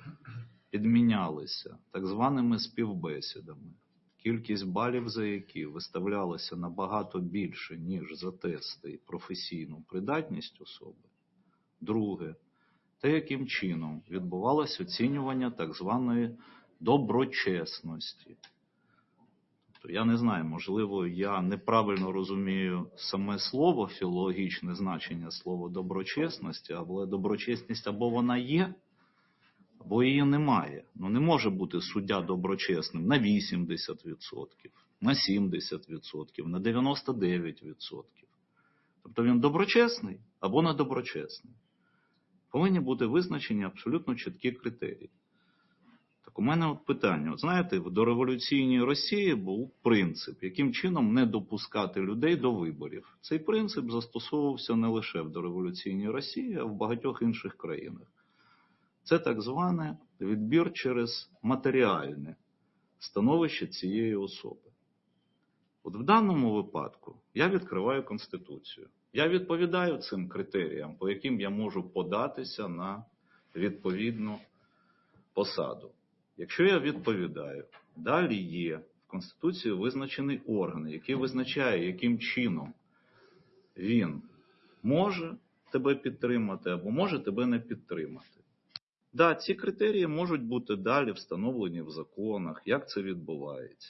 підмінялися так званими співбесідами, кількість балів за які виставлялася набагато більше, ніж за тести і професійну придатність особи. Друге, те, яким чином відбувалося оцінювання так званої доброчесності. Тобто, я не знаю, можливо, я неправильно розумію саме слово, філологічне значення слова доброчесності, але доброчесність або вона є, або її немає. Ну, не може бути суддя доброчесним на вісімдесят відсотків, на сімдесят відсотків, на дев'яносто дев'ять відсотків. Тобто він доброчесний або недоброчесний. Повинні бути визначені абсолютно чіткі критерії. Так у мене от питання. От знаєте, в дореволюційній Росії був принцип, яким чином не допускати людей до виборів. Цей принцип застосовувався не лише в дореволюційній Росії, а в багатьох інших країнах. Це так зване відбір через матеріальне становище цієї особи. От в даному випадку я відкриваю Конституцію. Я відповідаю цим критеріям, по яким я можу податися на відповідну посаду. Якщо я відповідаю, далі є в Конституції визначений орган, який визначає, яким чином він може тебе підтримати або може тебе не підтримати. Да, ці критерії можуть бути далі встановлені в законах, як це відбувається.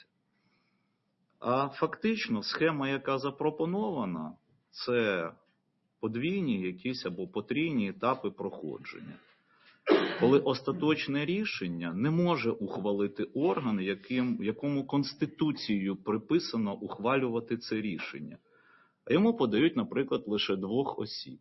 А фактично схема, яка запропонована, це подвійні якісь або потрійні етапи проходження. Коли остаточне рішення не може ухвалити орган, яким, якому Конституцією приписано ухвалювати це рішення. А йому подають, наприклад, лише двох осіб.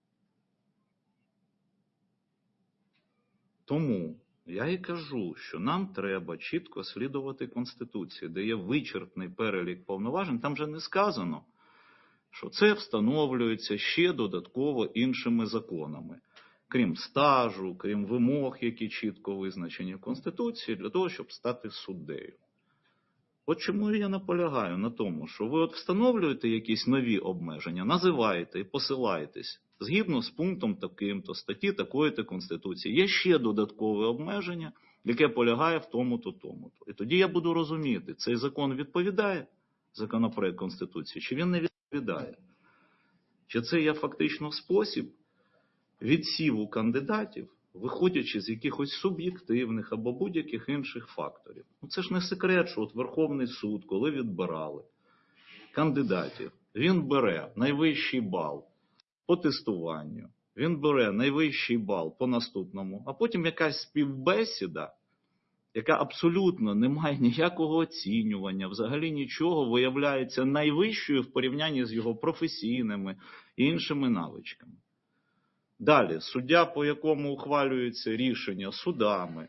Тому я і кажу, що нам треба чітко слідувати Конституції, де є вичерпний перелік повноважень. Там же не сказано, що це встановлюється ще додатково іншими законами. Крім стажу, крім вимог, які чітко визначені в Конституції, для того, щоб стати суддею. От чому я наполягаю на тому, що ви от встановлюєте якісь нові обмеження, називаєте і посилаєтесь згідно з пунктом таким-то, статті такої-то Конституції. Є ще додаткове обмеження, яке полягає в тому-то, тому-то. І тоді я буду розуміти, цей закон відповідає, законопроект Конституції, чи він не відповідає. Чи це є фактично спосіб відсіву кандидатів, виходячи з якихось суб'єктивних або будь-яких інших факторів. Ну, це ж не секрет, що от Верховний суд, коли відбирали кандидатів, він бере найвищий бал по тестуванню, він бере найвищий бал по наступному, а потім якась співбесіда, яка абсолютно не має ніякого оцінювання, взагалі нічого, виявляється найвищою в порівнянні з його професійними і іншими навичками. Далі, суддя, по якому ухвалюється рішення судами,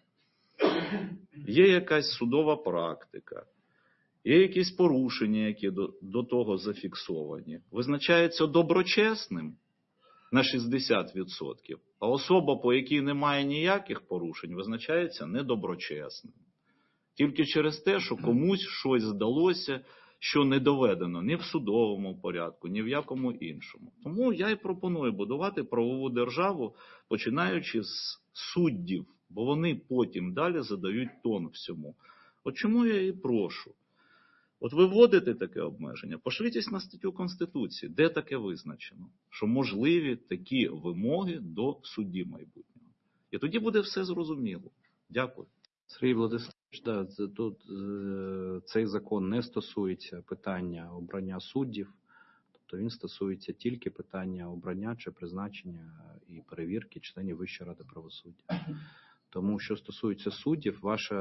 є якась судова практика, є якісь порушення, які до, до того зафіксовані, визначається доброчесним на шістдесят відсотків, а особа, по якій немає ніяких порушень, визначається недоброчесним. Тільки через те, що комусь щось здалося, що не доведено ні в судовому порядку, ні в якому іншому. Тому я і пропоную будувати правову державу, починаючи з суддів, бо вони потім далі задають тон всьому. От чому я і прошу. От ви вводите таке обмеження, пошлітесь на статтю Конституції, де таке визначено, що можливі такі вимоги до судді майбутнього. І тоді буде все зрозуміло. Дякую. Сергій Владиславович, да, тут цей закон не стосується питання обрання суддів, тобто він стосується тільки питання обрання чи призначення і перевірки членів Вищої ради правосуддя. Тому, що стосується суддів, ваше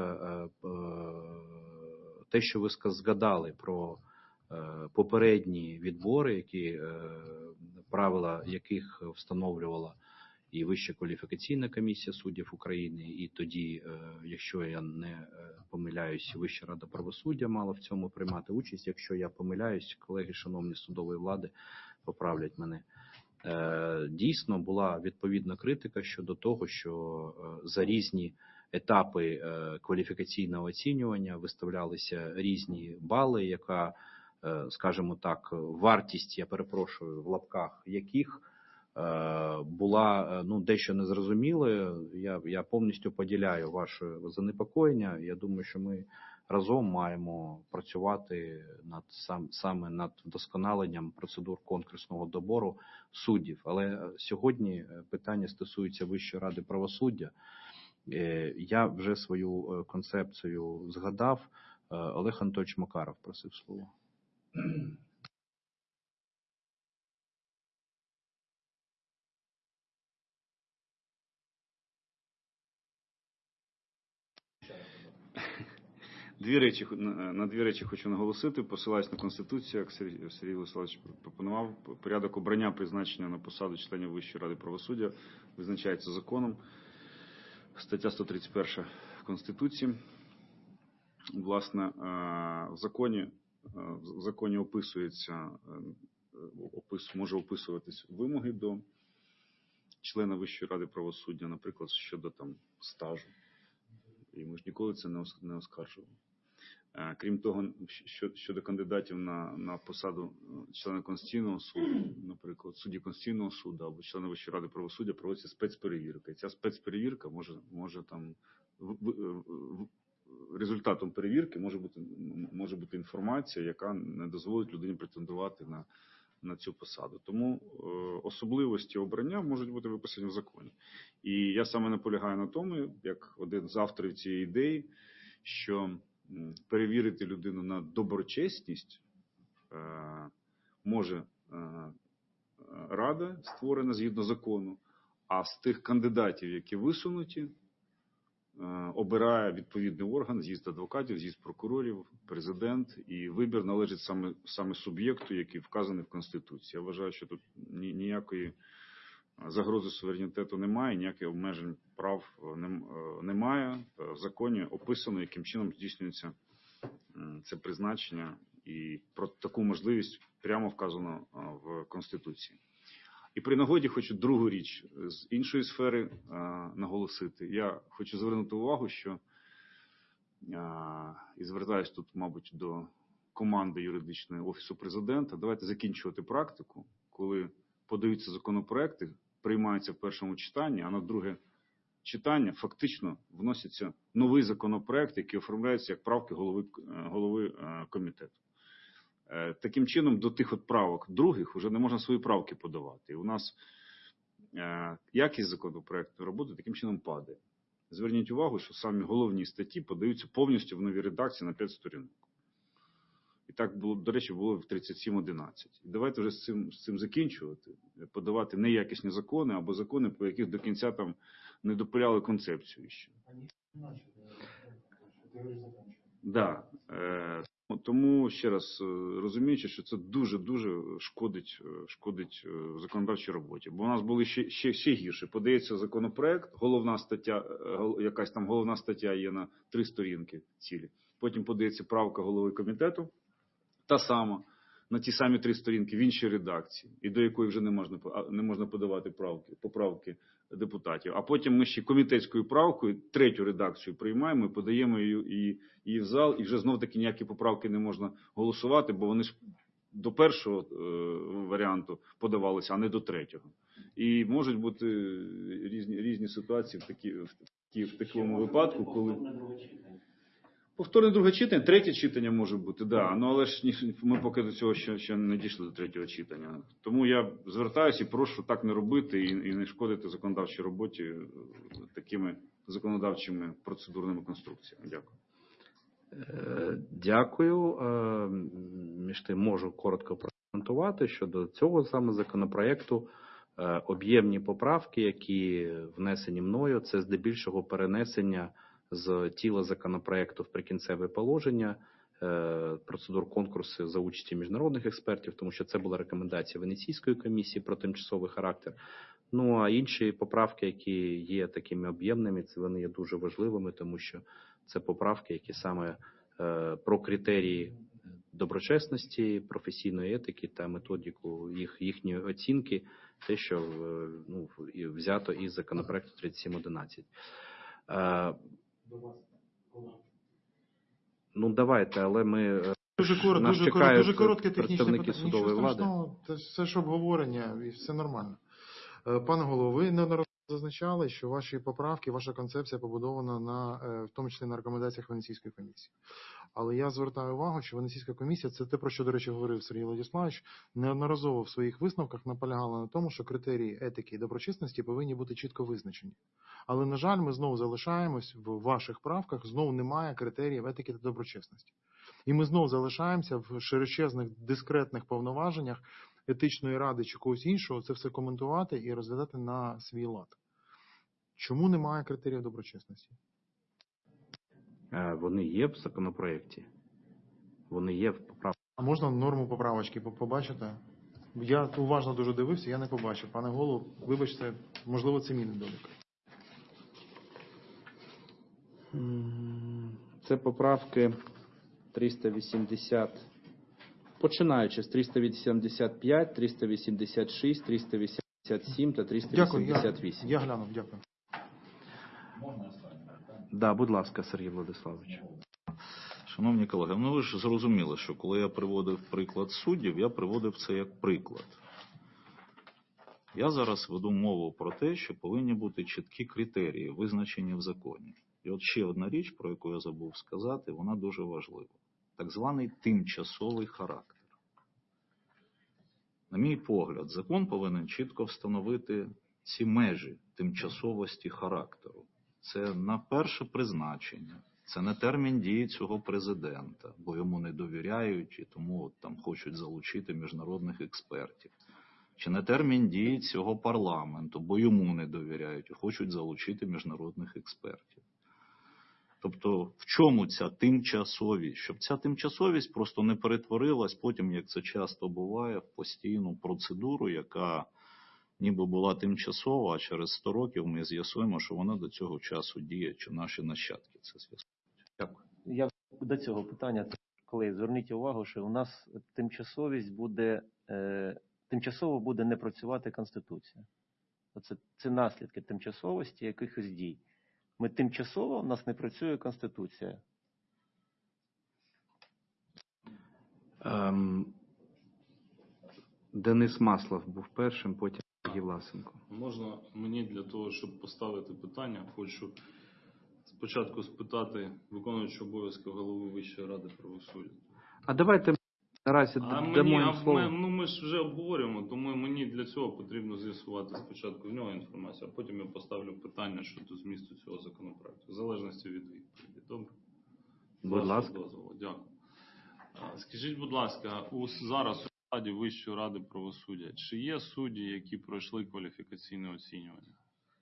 те, що ви згадали про попередні відбори, які правила яких встановлювала і Вища кваліфікаційна комісія суддів України, і тоді, якщо я не помиляюсь, Вища рада правосуддя мала в цьому приймати участь. Якщо я помиляюсь, колеги шановні судової влади поправлять мене. Дійсно була відповідна критика щодо того, що за різні етапи кваліфікаційного оцінювання виставлялися різні бали, яка, скажімо так, вартість, я перепрошую, в лапках яких була ну, дещо незрозумілою. Я, я повністю поділяю ваше занепокоєння. Я думаю, що ми разом маємо працювати над сам, саме над вдосконаленням процедур конкурсного добору суддів. Але сьогодні питання стосується Вищої ради правосуддя. Я вже свою концепцію згадав. Олег Анатольович Макаров просив слово. Дві речі, на дві речі хочу наголосити. Посилаюсь на Конституцію, як Сергій, Сергій Владиславович пропонував. Порядок обрання призначення на посаду членів Вищої ради правосуддя визначається законом. Стаття сто тридцять перша Конституції. Власне, в законі, в законі описується, опис, може описуватись вимоги до члена Вищої ради правосуддя, наприклад, щодо там стажу. І ми ж ніколи це не оскаржували. Крім того, щодо кандидатів на, на посаду члена Конституційного суду, наприклад, судді Конституційного суду або члена Вищої ради правосуддя, проводиться спецперевірка. І ця спецперевірка може, може там, в, в, в, результатом перевірки може бути, може бути інформація, яка не дозволить людині претендувати на, на цю посаду. Тому е, особливості обрання можуть бути виписані в законі. І я саме наполягаю на тому, як один з авторів цієї ідеї, що перевірити людину на доброчесність е, може е, рада, створена згідно закону, а з тих кандидатів, які висунуті, е, обирає відповідний орган, з'їзд адвокатів, з'їзд прокурорів, президент, і вибір належить саме, саме суб'єкту, який вказаний в Конституції. Я вважаю, що тут ні, ніякої загрози суверенітету немає, ніяких обмежень прав немає. В законі описано, яким чином здійснюється це призначення, і про таку можливість прямо вказано в Конституції. І при нагоді хочу другу річ з іншої сфери наголосити. Я хочу звернути увагу, що, і звертаюсь тут, мабуть, до команди юридичної Офісу Президента, давайте закінчувати практику, коли подаються законопроекти, приймаються в першому читанні, а на друге читання фактично вноситься новий законопроект, який оформляється як правки голови, голови комітету. Таким чином, до тих от правок других вже не можна свої правки подавати. І у нас якість законопроекту роботи таким чином падає. Зверніть увагу, що самі головні статті подаються повністю в новій редакції на п'ять сторінок. І так було, до речі, було в тридцять сім одинадцять. І давайте вже з цим, з цим закінчувати, подавати неякісні закони або закони, по яких до кінця там не допиляли концепцію ще. Да. Е, тому, ще раз, розуміючи, що це дуже-дуже шкодить, шкодить законодавчій роботі. Бо у нас були ще, ще, ще гірше. Подається законопроект, головна стаття, якась там головна стаття є на три сторінки цілі. Потім подається правка голови комітету, та сама, на ті самі три сторінки в іншій редакції, і до якої вже не можна, не можна подавати правки, поправки депутатів. А потім ми ще комітетською правкою третю редакцію приймаємо і подаємо її, її в зал, і вже знов-таки ніякі поправки не можна голосувати, бо вони ж до першого е, варіанту подавалися, а не до третього. І можуть бути різні, різні ситуації в, такі, в, такі, в такому випадку, коли... Повторне друге читання, третє читання може бути, да. Ну, але ж ми поки до цього ще, ще не дійшли до третього читання. Тому я звертаюся і прошу так не робити і, і не шкодити законодавчій роботі такими законодавчими процедурними конструкціями. Дякую. Дякую. Між тим можу коротко прокоментувати щодо цього саме законопроекту. об'ємні поправки, які внесені мною, це здебільшого перенесення з тіла законопроекту в прикінцеве положення, процедур конкурсу за участі міжнародних експертів, тому що це була рекомендація Венеційської комісії про тимчасовий характер. Ну, а інші поправки, які є такими об'ємними, це вони є дуже важливими, тому що це поправки, які саме про критерії доброчесності, професійної етики та методику їх, їхньої оцінки, те, що ну, взято із законопроекту тридцять сім одинадцять. Ну, давайте, але ми... Дуже, корот, нас дуже, чекають дуже коротке технічне представники питання. судової Нічого влади. страшного, це все ж обговорення і все нормально. Пане голово, ви неодноразово зазначали, що ваші поправки, ваша концепція побудована на, в тому числі на рекомендаціях Венеційської комісії. Але я звертаю увагу, що Венеційська комісія, це те, про що, до речі, говорив Сергій Владиславович, неодноразово в своїх висновках наполягала на тому, що критерії етики і доброчесності повинні бути чітко визначені. Але, на жаль, ми знову залишаємось в ваших правках, знову немає критеріїв етики та доброчесності. І ми знову залишаємося в широчезних дискретних повноваженнях етичної ради чи когось іншого це все коментувати і розглядати на свій лад. Чому немає критеріїв доброчесності? Вони є в законопроєкті. Вони є в поправці. А можна норму поправочки побачити? Я уважно дуже дивився, я не побачив. Пане голово, вибачте, можливо, це мій недолік. Це поправки триста вісімдесят, починаючи з триста вісімдесят п'ять, триста вісімдесят шість, триста вісімдесят сім та триста вісімдесят вісім. Дякую, я, я глянув, дякую. Да, будь ласка, Сергій Владиславович. Шановні колеги, ну ви ж зрозуміли, що коли я приводив приклад суддів, я приводив це як приклад. Я зараз веду мову про те, що повинні бути чіткі критерії, визначені в законі. І от ще одна річ, про яку я забув сказати, вона дуже важлива. Так званий тимчасовий характер. На мій погляд, закон повинен чітко встановити ці межі тимчасовості характеру. Це на перше призначення, це не термін дії цього президента, бо йому не довіряють і тому от там хочуть залучити міжнародних експертів. Чи не термін дії цього парламенту, бо йому не довіряють і хочуть залучити міжнародних експертів. Тобто, в чому ця тимчасовість? Щоб ця тимчасовість просто не перетворилась потім, як це часто буває, в постійну процедуру, яка ніби була тимчасова, а через сто років ми з'ясуємо, що вона до цього часу діє, чи наші нащадки це з'ясують. Дякую. Я до цього питання, колеги, зверніть увагу, що у нас тимчасовість буде, е, тимчасово буде не працювати Конституція. Оце, це наслідки тимчасовості якихось дій. Ми тимчасово, у нас не працює Конституція. Ем, Денис Маслов був першим, потім Сергій Власенко. Можна мені для того, щоб поставити питання, хочу спочатку спитати виконуючого обов'язки голови Вищої ради правосуддя. А давайте наразі А дамо мені, їм а слово. ми, ну ми ж вже обговорюємо, тому мені для цього потрібно з'ясувати спочатку в нього інформацію, а потім я поставлю питання щодо змісту цього законопроекту, в залежності від відповіді. Добре? Будь ласка. Дозволу. Дякую. А, скажіть, будь ласка, у зараз у складі Вищої ради правосуддя, чи є судді, які пройшли кваліфікаційне оцінювання?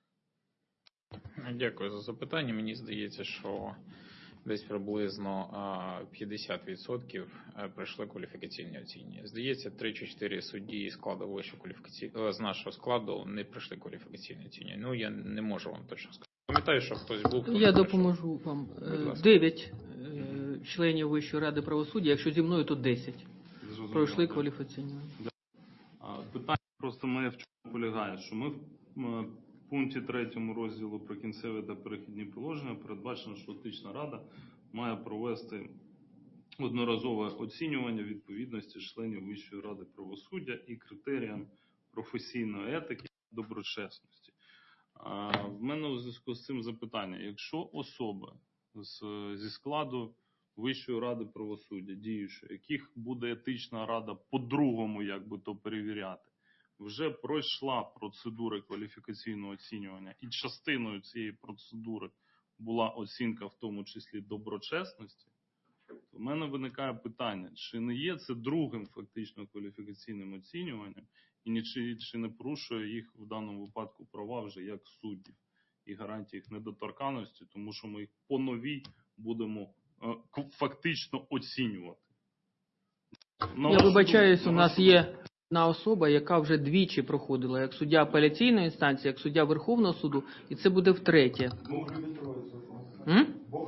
Дякую за запитання. Мені здається, що десь приблизно п'ятдесят відсотків пройшли кваліфікаційні оцінювання. Здається, три чи чотири судді складу вищого кваліфікаційного з нашого складу не пройшли кваліфікаційні оцінювання. Ну, я не можу вам точно сказати. Пам'ятаю, що хтось був. Хто я допоможу вам. Дев'ять членів Вищої ради правосуддя, якщо зі мною, то десять. Зрозуміло. Пройшли кваліфікаційні. Питання просто моє в чому полягає, що ми в пункті третьому розділу про кінцеві та перехідні положення передбачено, що етична рада має провести одноразове оцінювання відповідності членів Вищої ради правосуддя і критеріям професійної етики та доброчесності. В мене у зв'язку з цим запитання. Якщо особа з, зі складу Вищої ради правосуддя, діючої, яких буде етична рада по-другому, як би то перевіряти, вже пройшла процедура кваліфікаційного оцінювання, і частиною цієї процедури була оцінка, в тому числі доброчесності, то в мене виникає питання, чи не є це другим фактично кваліфікаційним оцінюванням, і нічим чи не порушує їх в даному випадку права вже як суддів і гарантії їх недоторканності, тому що ми їх по новій будемо е, фактично оцінювати. На Я вашу вибачаюсь, думку, у на нас вашу є одна особа, яка вже двічі проходила як суддя апеляційної інстанції, як суддя Верховного суду, і це буде втретє. М?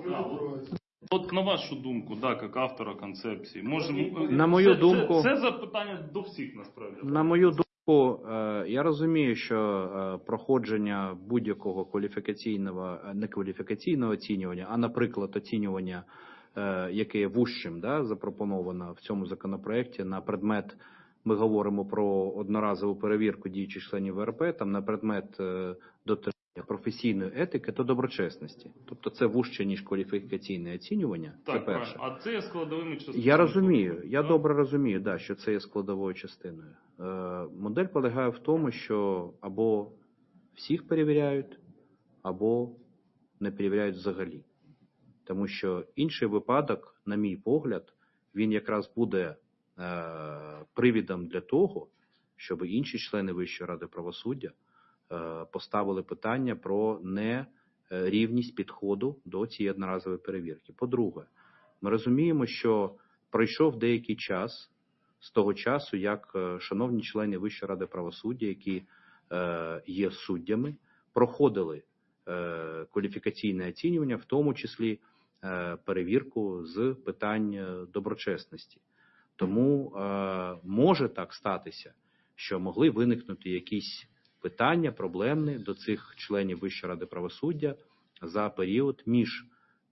От на вашу думку, да, як автора концепції, може, На мою це, думку- це, це запитання до всіх насправді. На мою думку, е, я розумію, що е, проходження будь-якого кваліфікаційного, е, не кваліфікаційного оцінювання, а, наприклад, оцінювання, е, яке є вужчим, да, запропоновано в цьому законопроекті на предмет, ми говоримо про одноразову перевірку діючих членів ВРП, там на предмет е, дотримання професійної етики та доброчесності. Тобто це вужче, ніж кваліфікаційне оцінювання, це Так, перше. правильно. А це є складовими частинами. Я розумію, я Так? добре розумію, да, що це є складовою частиною. Е, модель полягає в тому, що або всіх перевіряють, або не перевіряють взагалі. Тому що інший випадок, на мій погляд, він якраз буде е, привідом для того, щоб інші члени Вищої ради правосуддя е, поставили питання про нерівність підходу до цієї одноразової перевірки. По-друге, ми розуміємо, що пройшов деякий час з того часу, як е, шановні члени Вищої ради правосуддя, які е, є суддями, проходили е, кваліфікаційне оцінювання, в тому числі е, перевірку з питань е, доброчесності. Тому е, може так статися, що могли виникнути якісь питання проблемні до цих членів Вищої ради правосуддя за період між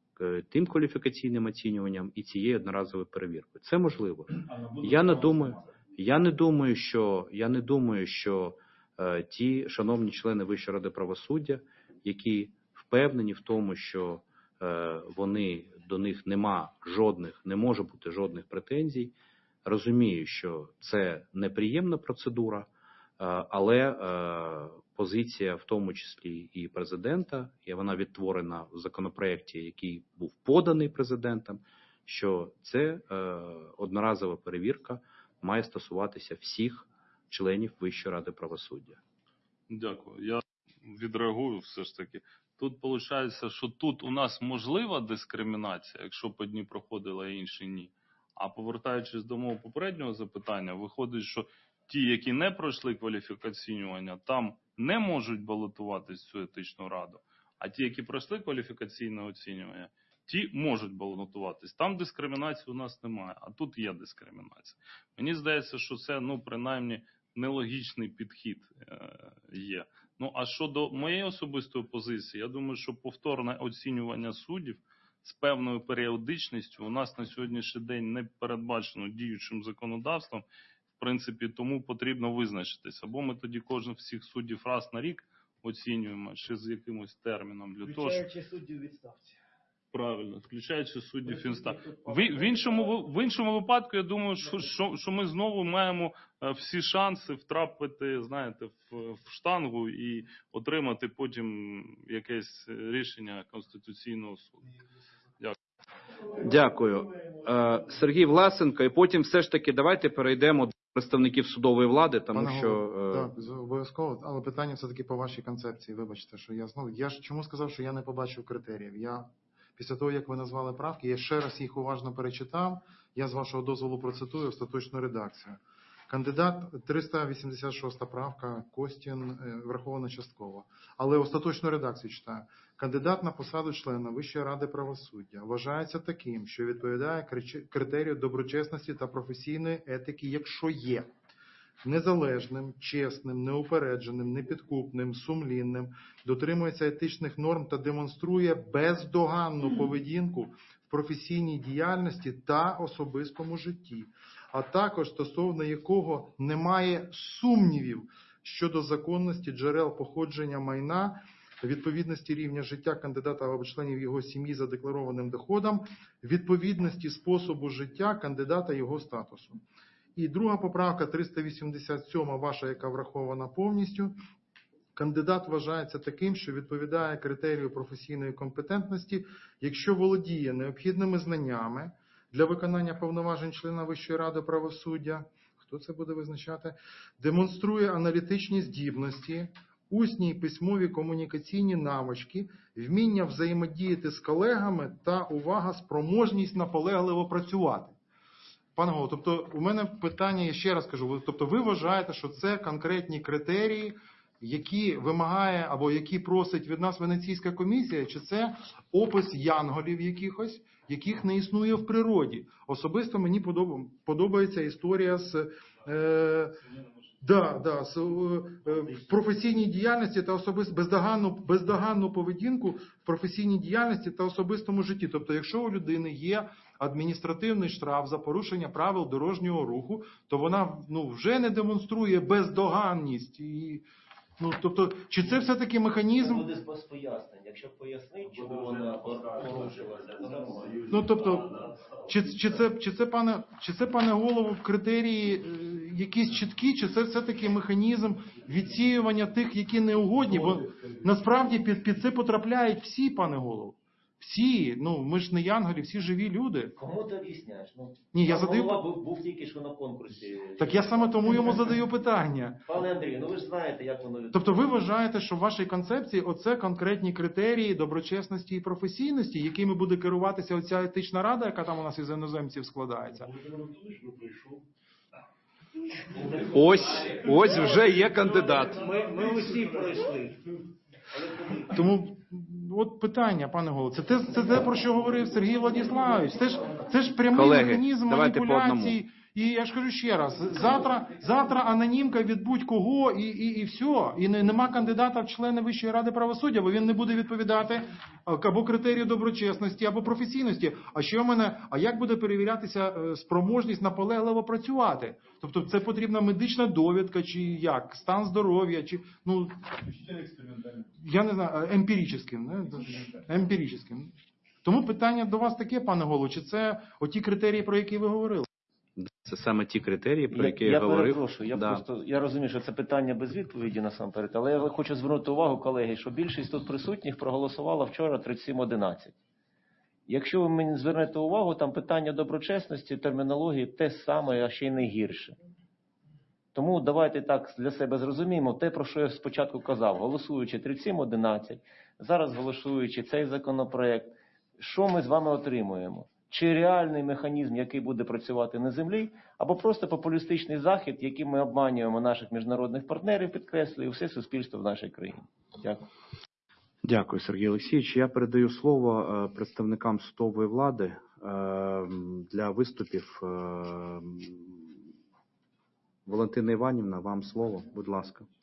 тим кваліфікаційним оцінюванням і цією одноразовою перевіркою. Це можливо. Я не думаю, я не думаю, що я не думаю, що е, ті шановні члени Вищої ради правосуддя, які впевнені в тому, що е, вони до них нема жодних, не може бути жодних претензій, розумію, що це неприємна процедура, е, але е, позиція, в тому числі і президента, і вона відтворена в законопроекті, який був поданий президентом, що це е, одноразова перевірка має стосуватися всіх членів Вищої ради правосуддя. Дякую. Я відреагую все ж таки. Тут виходить, що тут у нас можлива дискримінація, якщо б одні проходили, а інші ні. А повертаючись до мого попереднього запитання, виходить, що ті, які не пройшли кваліфікаційнювання, там не можуть балотуватись в цю етичну раду, а ті, які пройшли кваліфікаційне оцінювання, ті можуть балотуватись. Там дискримінації у нас немає, а тут є дискримінація. Мені здається, що це, ну, принаймні, нелогічний підхід е, є. Ну, а щодо моєї особистої позиції, я думаю, що повторне оцінювання суддів з певною періодичністю у нас на сьогоднішній день не передбачено діючим законодавством. В принципі, тому потрібно визначитися. Або ми тоді кожен всіх суддів раз на рік оцінюємо, чи з якимось терміном. Для того, щоб... Включаючи суддів відставці. Правильно, включаючи суддів інстанції. В, в, іншому, в іншому випадку, я думаю, що, що, що ми знову маємо всі шанси втрапити, знаєте, в, в штангу і отримати потім якесь рішення Конституційного суду. Дякую. Дякую. Е, Сергій Власенко, і потім все ж таки давайте перейдемо до представників судової влади, тому Пане що... Голово, е, так, обов'язково, але питання все-таки по вашій концепції. Вибачте, що я знову... Я ж чому сказав, що я не побачив критеріїв? Я після того, як ви назвали правки, я ще раз їх уважно перечитав. Я з вашого дозволу процитую остаточну редакцію. Кандидат, триста вісімдесят шоста правка, Костін, врахована частково. Але остаточну редакцію читаю. Кандидат на посаду члена Вищої ради правосуддя вважається таким, що відповідає критерію доброчесності та професійної етики, якщо є незалежним, чесним, неупередженим, непідкупним, сумлінним, дотримується етичних норм та демонструє бездоганну поведінку в професійній діяльності та особистому житті, а також стосовно якого немає сумнівів щодо законності джерел походження майна, відповідності рівня життя кандидата або членів його сім'ї за декларованим доходом, відповідності способу життя кандидата його статусу. І друга поправка, триста вісімдесят сьома, ваша, яка врахована повністю. Кандидат вважається таким, що відповідає критерію професійної компетентності, якщо володіє необхідними знаннями для виконання повноважень члена Вищої ради правосуддя, хто це буде визначати, демонструє аналітичні здібності, усні і письмові комунікаційні навички, вміння взаємодіяти з колегами та, увага, спроможність наполегливо працювати. Пане голово, тобто у мене питання, я ще раз кажу, тобто ви вважаєте, що це конкретні критерії, які вимагає або які просить від нас Венеційська комісія, чи це опис янголів якихось, яких не існує в природі? Особисто мені подобається історія з, е, да, да, з е, в професійній діяльності та особисто бездоганну, бездоганну поведінку в професійній діяльності та особистому житті. Тобто, якщо у людини є адміністративний штраф за порушення правил дорожнього руху, то вона ну, вже не демонструє бездоганність. І, ну, тобто, чи це все-таки механізм? Буде без пояснень. Якщо пояснить, чому вона порушилася. Ну, тобто, чи, чи, це, чи, це, пане, чи це, пане голово, критерії е, якісь чіткі, чи це все-таки механізм відсіювання тих, які неугодні? Бо насправді під, під це потрапляють всі, пане голово. Всі, ну ми ж не янголі, всі живі люди. Кому ти об'ясняєш? Ну, Ні, я задаю... був, був тільки що на конкурсі. Так я саме тому йому задаю питання. Пане Андрію, ну ви ж знаєте, як воно відбувається. Тобто ви вважаєте, що в вашій концепції оце конкретні критерії доброчесності і професійності, якими буде керуватися оця етична рада, яка там у нас із іноземців складається? Ось, ось вже є кандидат. Ми, ми усі пройшли. Тому от питання, пане голово, це те, це те, про що говорив Сергій Владиславович. Це ж, це ж прямий Колеги, механізм давайте по маніпуляцій. І я ж кажу ще раз, завтра, завтра анонімка від будь-кого і, і, і все. І не, нема кандидата в члени Вищої ради правосуддя, бо він не буде відповідати або критерію доброчесності, або професійності. А що в мене, а як буде перевірятися спроможність наполегливо працювати? Тобто це потрібна медична довідка, чи як, стан здоров'я, чи, ну, я не знаю, емпіричним, не? Емпіричним. Тому питання до вас таке, пане голово, чи це оті критерії, про які ви говорили? Це саме ті критерії, про які я, я говорив. Перепрошую, я да. просто я розумію, що це питання без відповіді насамперед, але я хочу звернути увагу, колеги, що більшість тут присутніх проголосувала вчора тридцять сім одинадцять. Якщо ви мені звернете увагу, там питання доброчесності, термінології те саме, а ще й не гірше. Тому давайте так для себе зрозуміємо те, про що я спочатку казав, голосуючи тридцять сім одинадцять, зараз голосуючи цей законопроект, що ми з вами отримуємо? Чи реальний механізм, який буде працювати на землі, або просто популістичний захід, яким ми обманюємо наших міжнародних партнерів, підкреслюю, все суспільство в нашій країні. Дякую. Дякую, Сергій Олексійович. Я передаю слово представникам судової влади для виступів. Валентина Іванівна, вам слово, будь ласка.